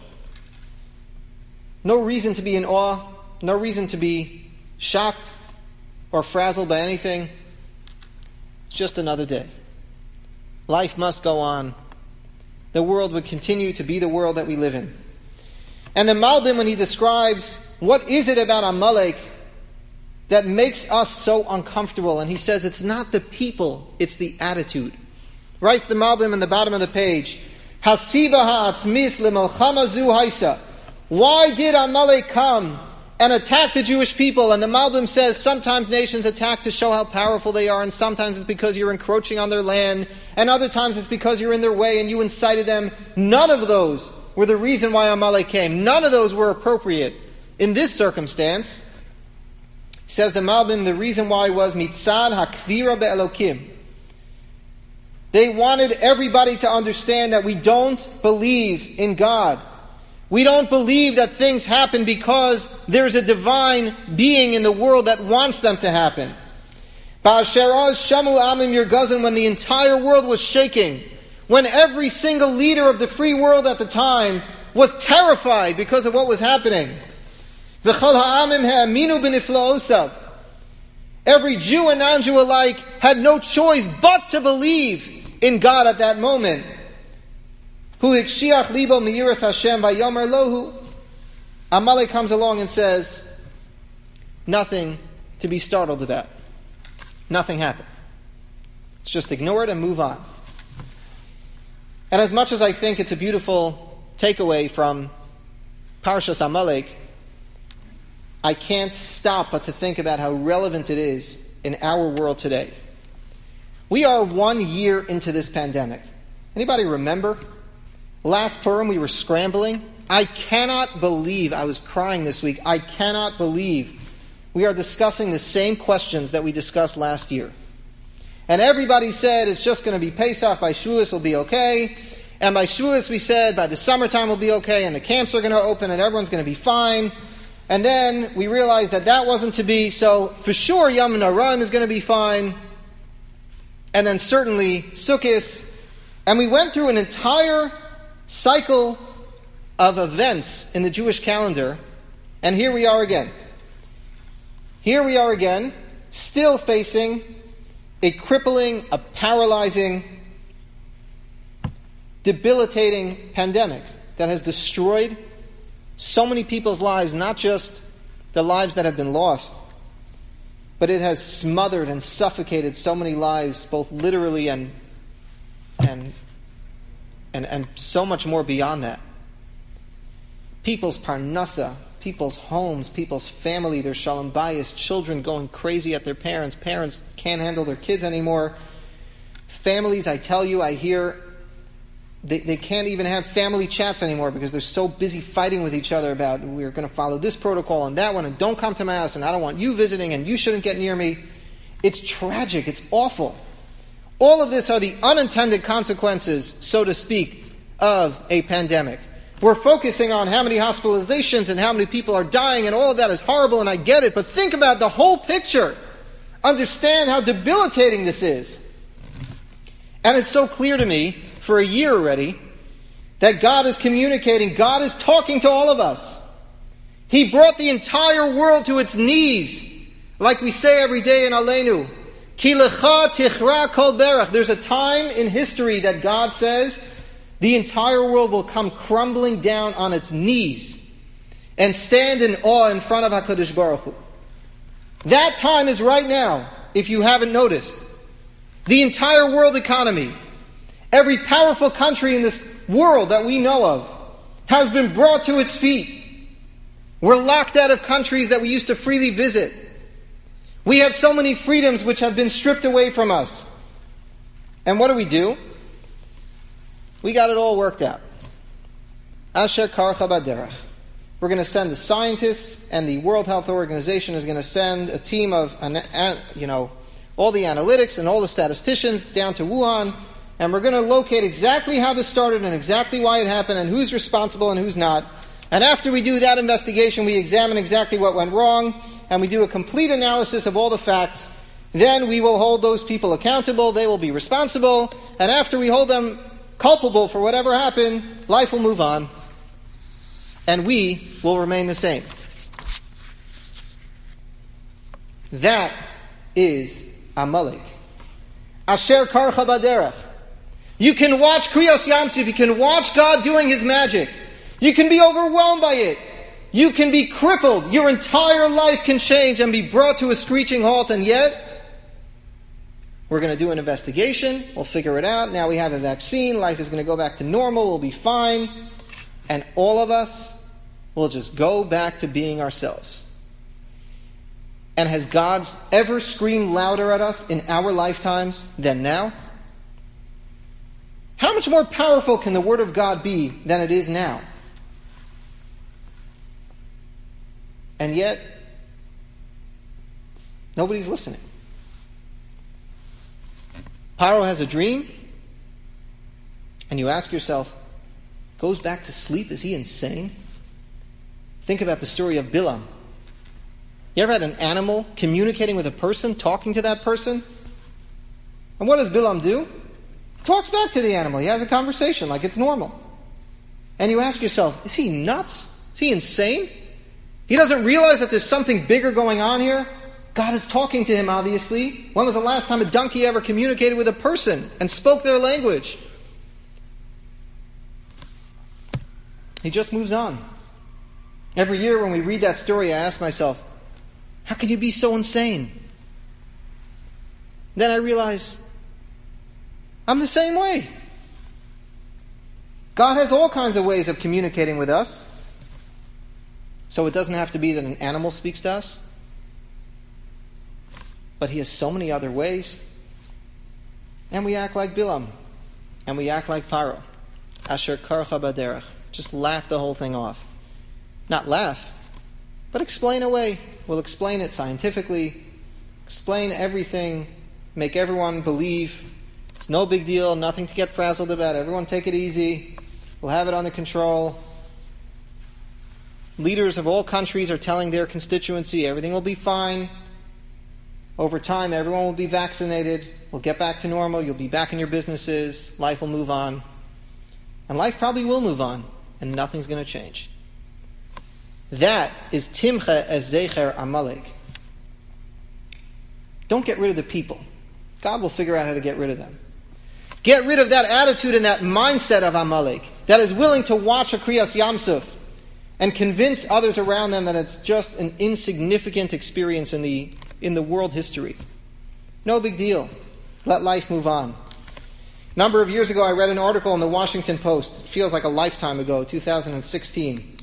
No reason to be in awe. No reason to be shocked or frazzled by anything. It's just another day. Life must go on. The world would continue to be the world that we live in. And the Malbim, when he describes what is it about Amalek that makes us so uncomfortable, and he says it's not the people, it's the attitude. Writes the Malbim in the bottom of the page, Hasiba ha'atzmis lemalchama zu haisa. Why did Amalek come and attack the Jewish people? And the Malbim says sometimes nations attack to show how powerful they are, and sometimes it's because you're encroaching on their land, and other times it's because you're in their way and you incited them. None of those were the reason why Amalek came. None of those were appropriate in this circumstance. Says the Malbim, the reason why was mitzad hakvira be'elokim. They wanted everybody to understand that we don't believe in God. We don't believe that things happen because there's a divine being in the world that wants them to happen. Ba'asher shamu amim yirgazim, when the entire world was shaking, when every single leader of the free world at the time was terrified because of what was happening. V'chol ha'amim ha'aminu b'nifla'osav. Every Jew and non-Jew alike had no choice but to believe in God at that moment. Hu hikshiach libo miyiras Hashem vayomer lohu. Amalek comes along and says, nothing to be startled about. Nothing happened. Let's just ignore it and move on. And as much as I think it's a beautiful takeaway from Parshas Amalek, I can't stop but to think about how relevant it is in our world today. We are one year into this pandemic. Anybody remember? Last Purim we were scrambling. I cannot believe, I was crying this week, I cannot believe we are discussing the same questions that we discussed last year. And everybody said it's just going to be Pesach, by Shavuos will be okay. And by Shavuos we said by the summertime will be okay, and the camps are going to open and everyone's going to be fine. And then we realized that that wasn't to be, so for sure Yom Naraim is going to be fine. And then certainly Sukkot. And we went through an entire cycle of events in the Jewish calendar, and here we are again. Here we are again, still facing a crippling, a paralyzing, debilitating pandemic that has destroyed so many people's lives, not just the lives that have been lost, but it has smothered and suffocated so many lives, both literally and and and, and so much more beyond that. People's parnasa, people's homes, people's family, their shalom bayis, children going crazy at their parents, parents can't handle their kids anymore. Families, I tell you, I hear, they, they can't even have family chats anymore because they're so busy fighting with each other about, we're going to follow this protocol and that one, and don't come to my house, and I don't want you visiting, and you shouldn't get near me. It's tragic, it's awful. All of this are the unintended consequences, so to speak, of a pandemic. We're focusing on how many hospitalizations and how many people are dying, and all of that is horrible, and I get it, but think about the whole picture. Understand how debilitating this is. And it's so clear to me, for a year already, that God is communicating, God is talking to all of us. He brought the entire world to its knees, like we say every day in Aleinu. Ki lecha tichra kol berach. There's a time in history that God says the entire world will come crumbling down on its knees and stand in awe in front of HaKadosh Baruch Hu. That time is right now, if you haven't noticed. The entire world economy, every powerful country in this world that we know of, has been brought to its feet. We're locked out of countries that we used to freely visit. We have so many freedoms which have been stripped away from us. And what do we do? We got it all worked out. Asher karcha baderech. We're going to send the scientists, and the World Health Organization is going to send a team of, you know, all the analytics and all the statisticians down to Wuhan, and we're going to locate exactly how this started and exactly why it happened and who's responsible and who's not. And after we do that investigation, we examine exactly what went wrong, and we do a complete analysis of all the facts. Then we will hold those people accountable, they will be responsible, and after we hold them culpable for whatever happened, life will move on, and we will remain the same. That is Amalek. Asher karcha baderech. You can watch Kriyas Yamsuf, you can watch God doing His magic. You can be overwhelmed by it. You can be crippled. Your entire life can change and be brought to a screeching halt, and yet we're going to do an investigation. We'll figure it out. Now we have a vaccine. Life is going to go back to normal. We'll be fine. And all of us will just go back to being ourselves. And has God ever screamed louder at us in our lifetimes than now? How much more powerful can the Word of God be than it is now? And yet, nobody's listening. Paro has a dream, and you ask yourself, goes back to sleep? Is he insane? Think about the story of Bilam. You ever had an animal communicating with a person, talking to that person? And what does Bilam do? He talks back to the animal. He has a conversation like it's normal. And you ask yourself, is he nuts? Is he insane? He doesn't realize that there's something bigger going on here? God is talking to him, obviously. When was the last time a donkey ever communicated with a person and spoke their language? He just moves on. Every year when we read that story, I ask myself, how can you be so insane? Then I realize, I'm the same way. God has all kinds of ways of communicating with us. So it doesn't have to be that an animal speaks to us. But he has so many other ways. And we act like Bilam. And we act like Paro. Asher karcha baderech. Just laugh the whole thing off. Not laugh, but explain away. We'll explain it scientifically. Explain everything. Make everyone believe. It's no big deal. Nothing to get frazzled about. Everyone take it easy. We'll have it under control. Leaders of all countries are telling their constituency everything will be fine. Over time, everyone will be vaccinated. We'll get back to normal. You'll be back in your businesses. Life will move on. And life probably will move on. And nothing's going to change. That is Timcha as Zecher Amalek. Don't get rid of the people. God will figure out how to get rid of them. Get rid of that attitude and that mindset of Amalek that is willing to watch a Kriyas Yamsuf and convince others around them that it's just an insignificant experience in the in the world history. No big deal. Let life move on. A number of years ago, I read an article in the Washington Post. It feels like a lifetime ago, two thousand sixteen.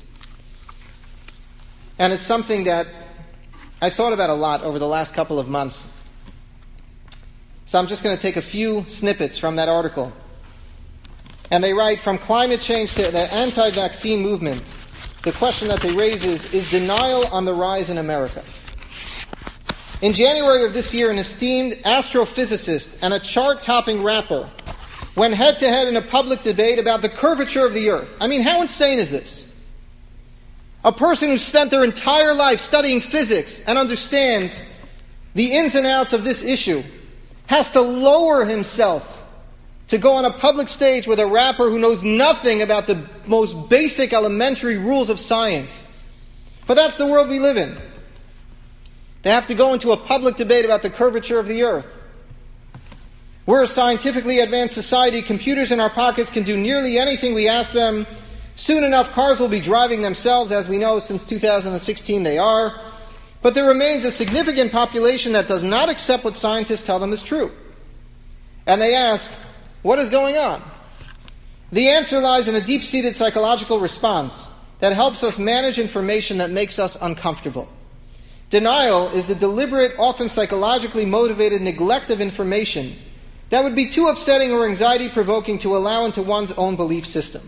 And it's something that I thought about a lot over the last couple of months. So I'm just going to take a few snippets from that article. And they write, from climate change to the anti-vaccine movement, the question that they raise is, is denial on the rise in America? In January of this year, an esteemed astrophysicist and a chart-topping rapper went head-to-head in a public debate about the curvature of the Earth. I mean, how insane is this? A person who spent their entire life studying physics and understands the ins and outs of this issue has to lower himself to go on a public stage with a rapper who knows nothing about the most basic elementary rules of science. But that's the world we live in. They have to go into a public debate about the curvature of the Earth. We're a scientifically advanced society. Computers in our pockets can do nearly anything we ask them. Soon enough, cars will be driving themselves. As we know, since two thousand sixteen they are. But there remains a significant population that does not accept what scientists tell them is true. And they ask, what is going on? The answer lies in a deep-seated psychological response that helps us manage information that makes us uncomfortable. Denial is the deliberate, often psychologically motivated neglect of information that would be too upsetting or anxiety-provoking to allow into one's own belief system.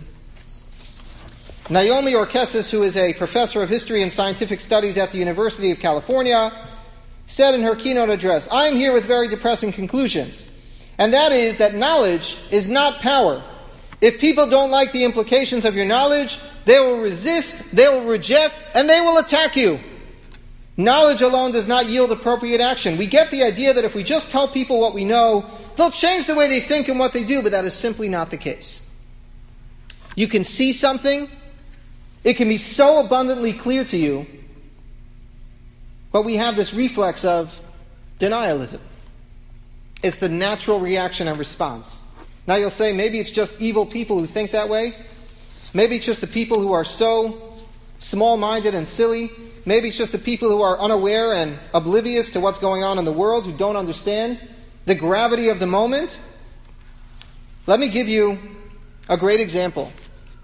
Naomi Orkesis, who is a professor of history and scientific studies at the University of California, said in her keynote address, I am here with very depressing conclusions. And that is that knowledge is not power. If people don't like the implications of your knowledge, they will resist, they will reject, and they will attack you. Knowledge alone does not yield appropriate action. We get the idea that if we just tell people what we know, they'll change the way they think and what they do, but that is simply not the case. You can see something, it can be so abundantly clear to you, but we have this reflex of denialism. It's the natural reaction and response. Now you'll say, maybe it's just evil people who think that way. Maybe it's just the people who are so small-minded and silly. Maybe it's just the people who are unaware and oblivious to what's going on in the world, who don't understand the gravity of the moment. Let me give you a great example.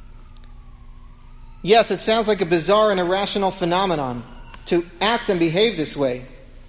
Yes, it sounds like a bizarre and irrational phenomenon to act and behave this way.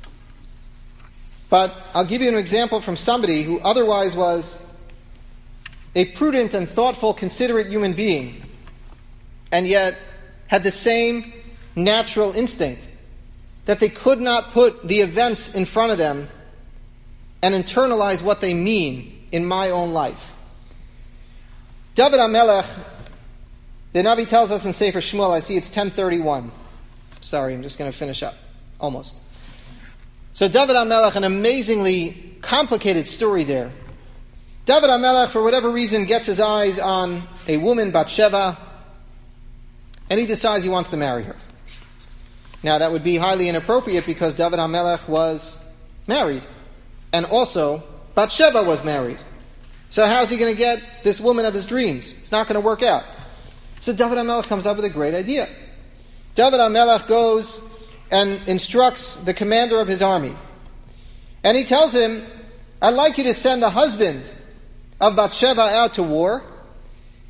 But I'll give you an example from somebody who otherwise was a prudent and thoughtful, considerate human being, and yet had the same natural instinct that they could not put the events in front of them and internalize what they mean in my own life. David HaMelech, the Navi tells us in Sefer Shmuel, I see it's ten thirty-one. Sorry, I'm just going to finish up. Almost. So David HaMelech, an amazingly complicated story there. David HaMelech, for whatever reason, gets his eyes on a woman, Bathsheba, and he decides he wants to marry her. Now, that would be highly inappropriate because David HaMelech was married. And also, Bathsheba was married. So how's he going to get this woman of his dreams? It's not going to work out. So David HaMelech comes up with a great idea. David HaMelech goes and instructs the commander of his army. And he tells him, I'd like you to send the husband of Bathsheba out to war,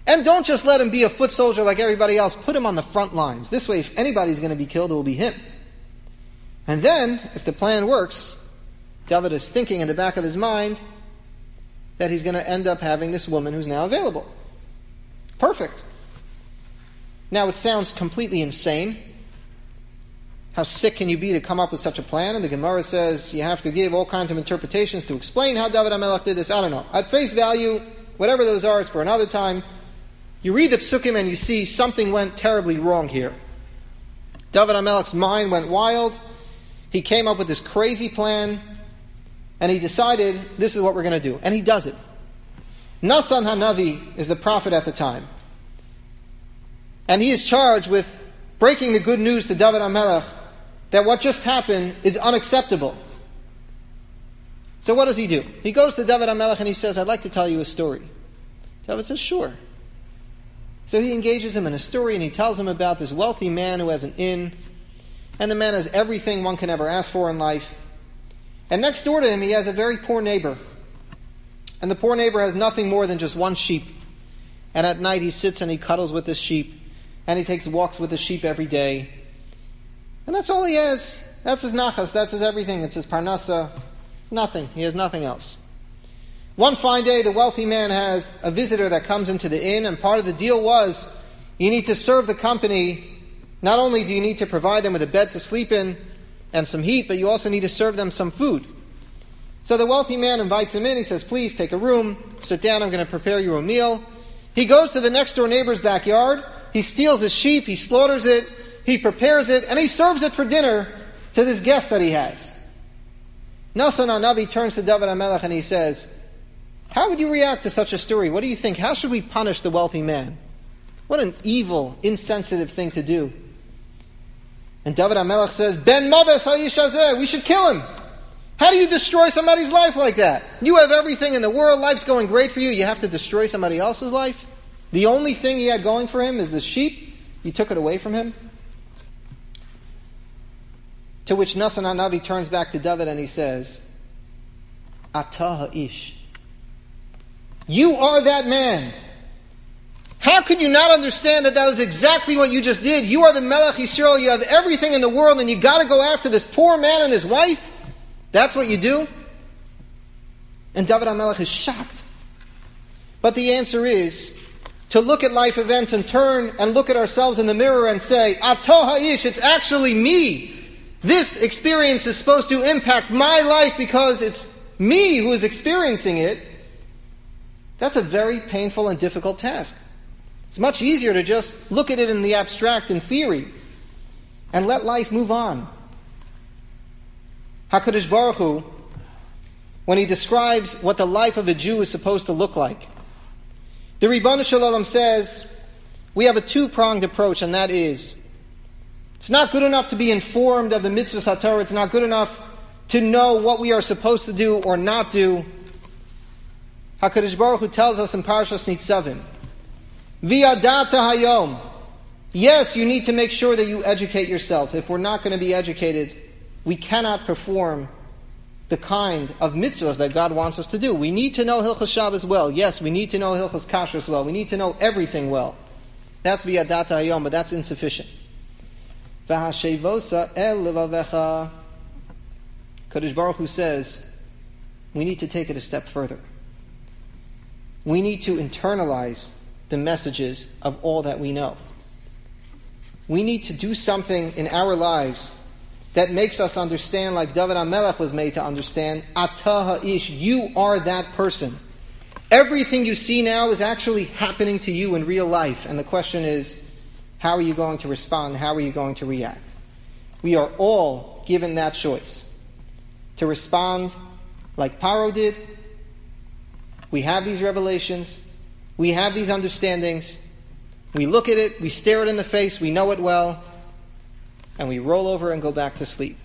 And don't just let him be a foot soldier like everybody else. Put him on the front lines. This way, if anybody's going to be killed, it will be him. And then, if the plan works, David is thinking in the back of his mind that he's going to end up having this woman who's now available. Perfect. Now, it sounds completely insane. How sick can you be to come up with such a plan? And the Gemara says you have to give all kinds of interpretations to explain how David HaMelech did this. I don't know. At face value, whatever those are, is for another time. You read the Psukim and you see something went terribly wrong here. David HaMelech's mind went wild. He came up with this crazy plan, and he decided, this is what we're going to do. And he does it. Nasan HaNavi is the prophet at the time. And he is charged with breaking the good news to David HaMelech that what just happened is unacceptable. So what does he do? He goes to David HaMelech and he says, I'd like to tell you a story. David says, sure. So he engages him in a story and he tells him about this wealthy man who has an inn. And the man has everything one can ever ask for in life. And next door to him he has a very poor neighbor. And the poor neighbor has nothing more than just one sheep. And at night he sits and he cuddles with this sheep. And he takes walks with the sheep every day. And that's all he has. That's his nachas. That's his everything. It's his parnasa. It's nothing. He has nothing else. One fine day, the wealthy man has a visitor that comes into the inn. And part of the deal was, you need to serve the company. Not only do you need to provide them with a bed to sleep in and some heat, but you also need to serve them some food. So the wealthy man invites him in. He says, please take a room. Sit down. I'm going to prepare you a meal. He goes to the next door neighbor's backyard. He steals his sheep, he slaughters it, he prepares it, and he serves it for dinner to this guest that he has. Nasan HaNavi turns to David HaMelech and he says, how would you react to such a story? What do you think? How should we punish the wealthy man? What an evil, insensitive thing to do. And David HaMelech says, Ben Maves Ha'ish Hazeh, we should kill him. How do you destroy somebody's life like that? You have everything in the world, life's going great for you, you have to destroy somebody else's life? The only thing he had going for him is the sheep. You took it away from him. To which Nasan HaNavi turns back to David and he says, Ata ha'ish. You are that man. How could you not understand that that is exactly what you just did? You are the Melech Yisrael. You have everything in the world and you got to go after this poor man and his wife? That's what you do? And David HaMelech is shocked. But the answer is, to look at life events and turn and look at ourselves in the mirror and say, Ata ha'ish, it's actually me. This experience is supposed to impact my life because it's me who is experiencing it. That's a very painful and difficult task. It's much easier to just look at it in the abstract in theory and let life move on. HaKadosh Baruch Hu, when he describes what the life of a Jew is supposed to look like, the Ribbon Shalom says, we have a two-pronged approach, and that is, it's not good enough to be informed of the mitzvahs HaTorah, it's not good enough to know what we are supposed to do or not do. HaKadosh Baruch Hu tells us in Parashas Nitzavim, V'yadata hayom. Yes, you need to make sure that you educate yourself. If we're not going to be educated, we cannot perform the kind of mitzvahs that God wants us to do. We need to know Hilchos Shabbos well. Yes, we need to know Hilchos Kashrus well. We need to know everything well. That's v'yadata hayom, but that's insufficient. V'hashevosa el levavecha. Kadosh Baruch Hu says, we need to take it a step further. We need to internalize the messages of all that we know. We need to do something in our lives that makes us understand, like David HaMelech was made to understand, Ata ha'ish, you are that person. Everything you see now is actually happening to you in real life. And the question is, how are you going to respond? How are you going to react? We are all given that choice. To respond like Paro did. We have these revelations. We have these understandings. We look at it, we stare it in the face, we know it well, and we roll over and go back to sleep.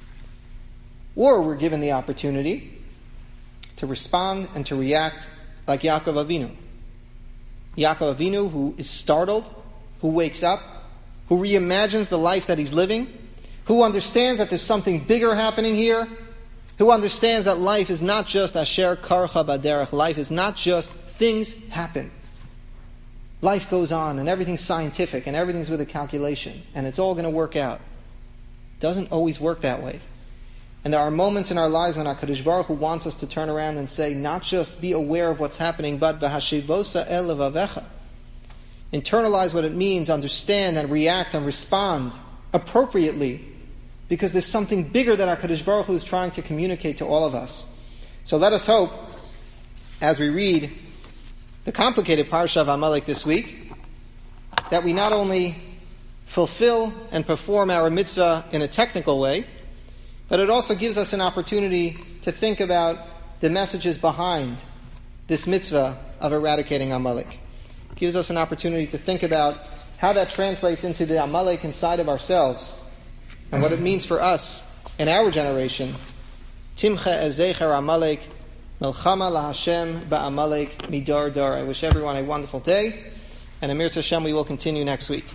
Or we're given the opportunity to respond and to react like Yaakov Avinu. Yaakov Avinu, who is startled, who wakes up, who reimagines the life that he's living, who understands that there's something bigger happening here, who understands that life is not just asher karcha baderech, life is not just things happen. life goes on and everything's scientific and everything's with a calculation and it's all going to work out. It doesn't always work that way. And there are moments in our lives when HaKadosh Baruch Hu wants us to turn around and say, not just be aware of what's happening, but v'hashivosa el levavecha. Internalize what it means, understand and react and respond appropriately, because there's something bigger that HaKadosh Baruch Hu is trying to communicate to all of us. So let us hope, as we read the complicated Parsha of Amalek this week, that we not only fulfill and perform our mitzvah in a technical way, but it also gives us an opportunity to think about the messages behind this mitzvah of eradicating Amalek. It gives us an opportunity to think about how that translates into the Amalek inside of ourselves and what it means for us in our generation. Timcha ezecher Amalek, melchama lahashem ba'amalek midar dar. I wish everyone a wonderful day, and Amir Hashem, we will continue next week.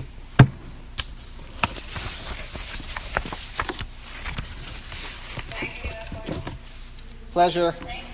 Pleasure.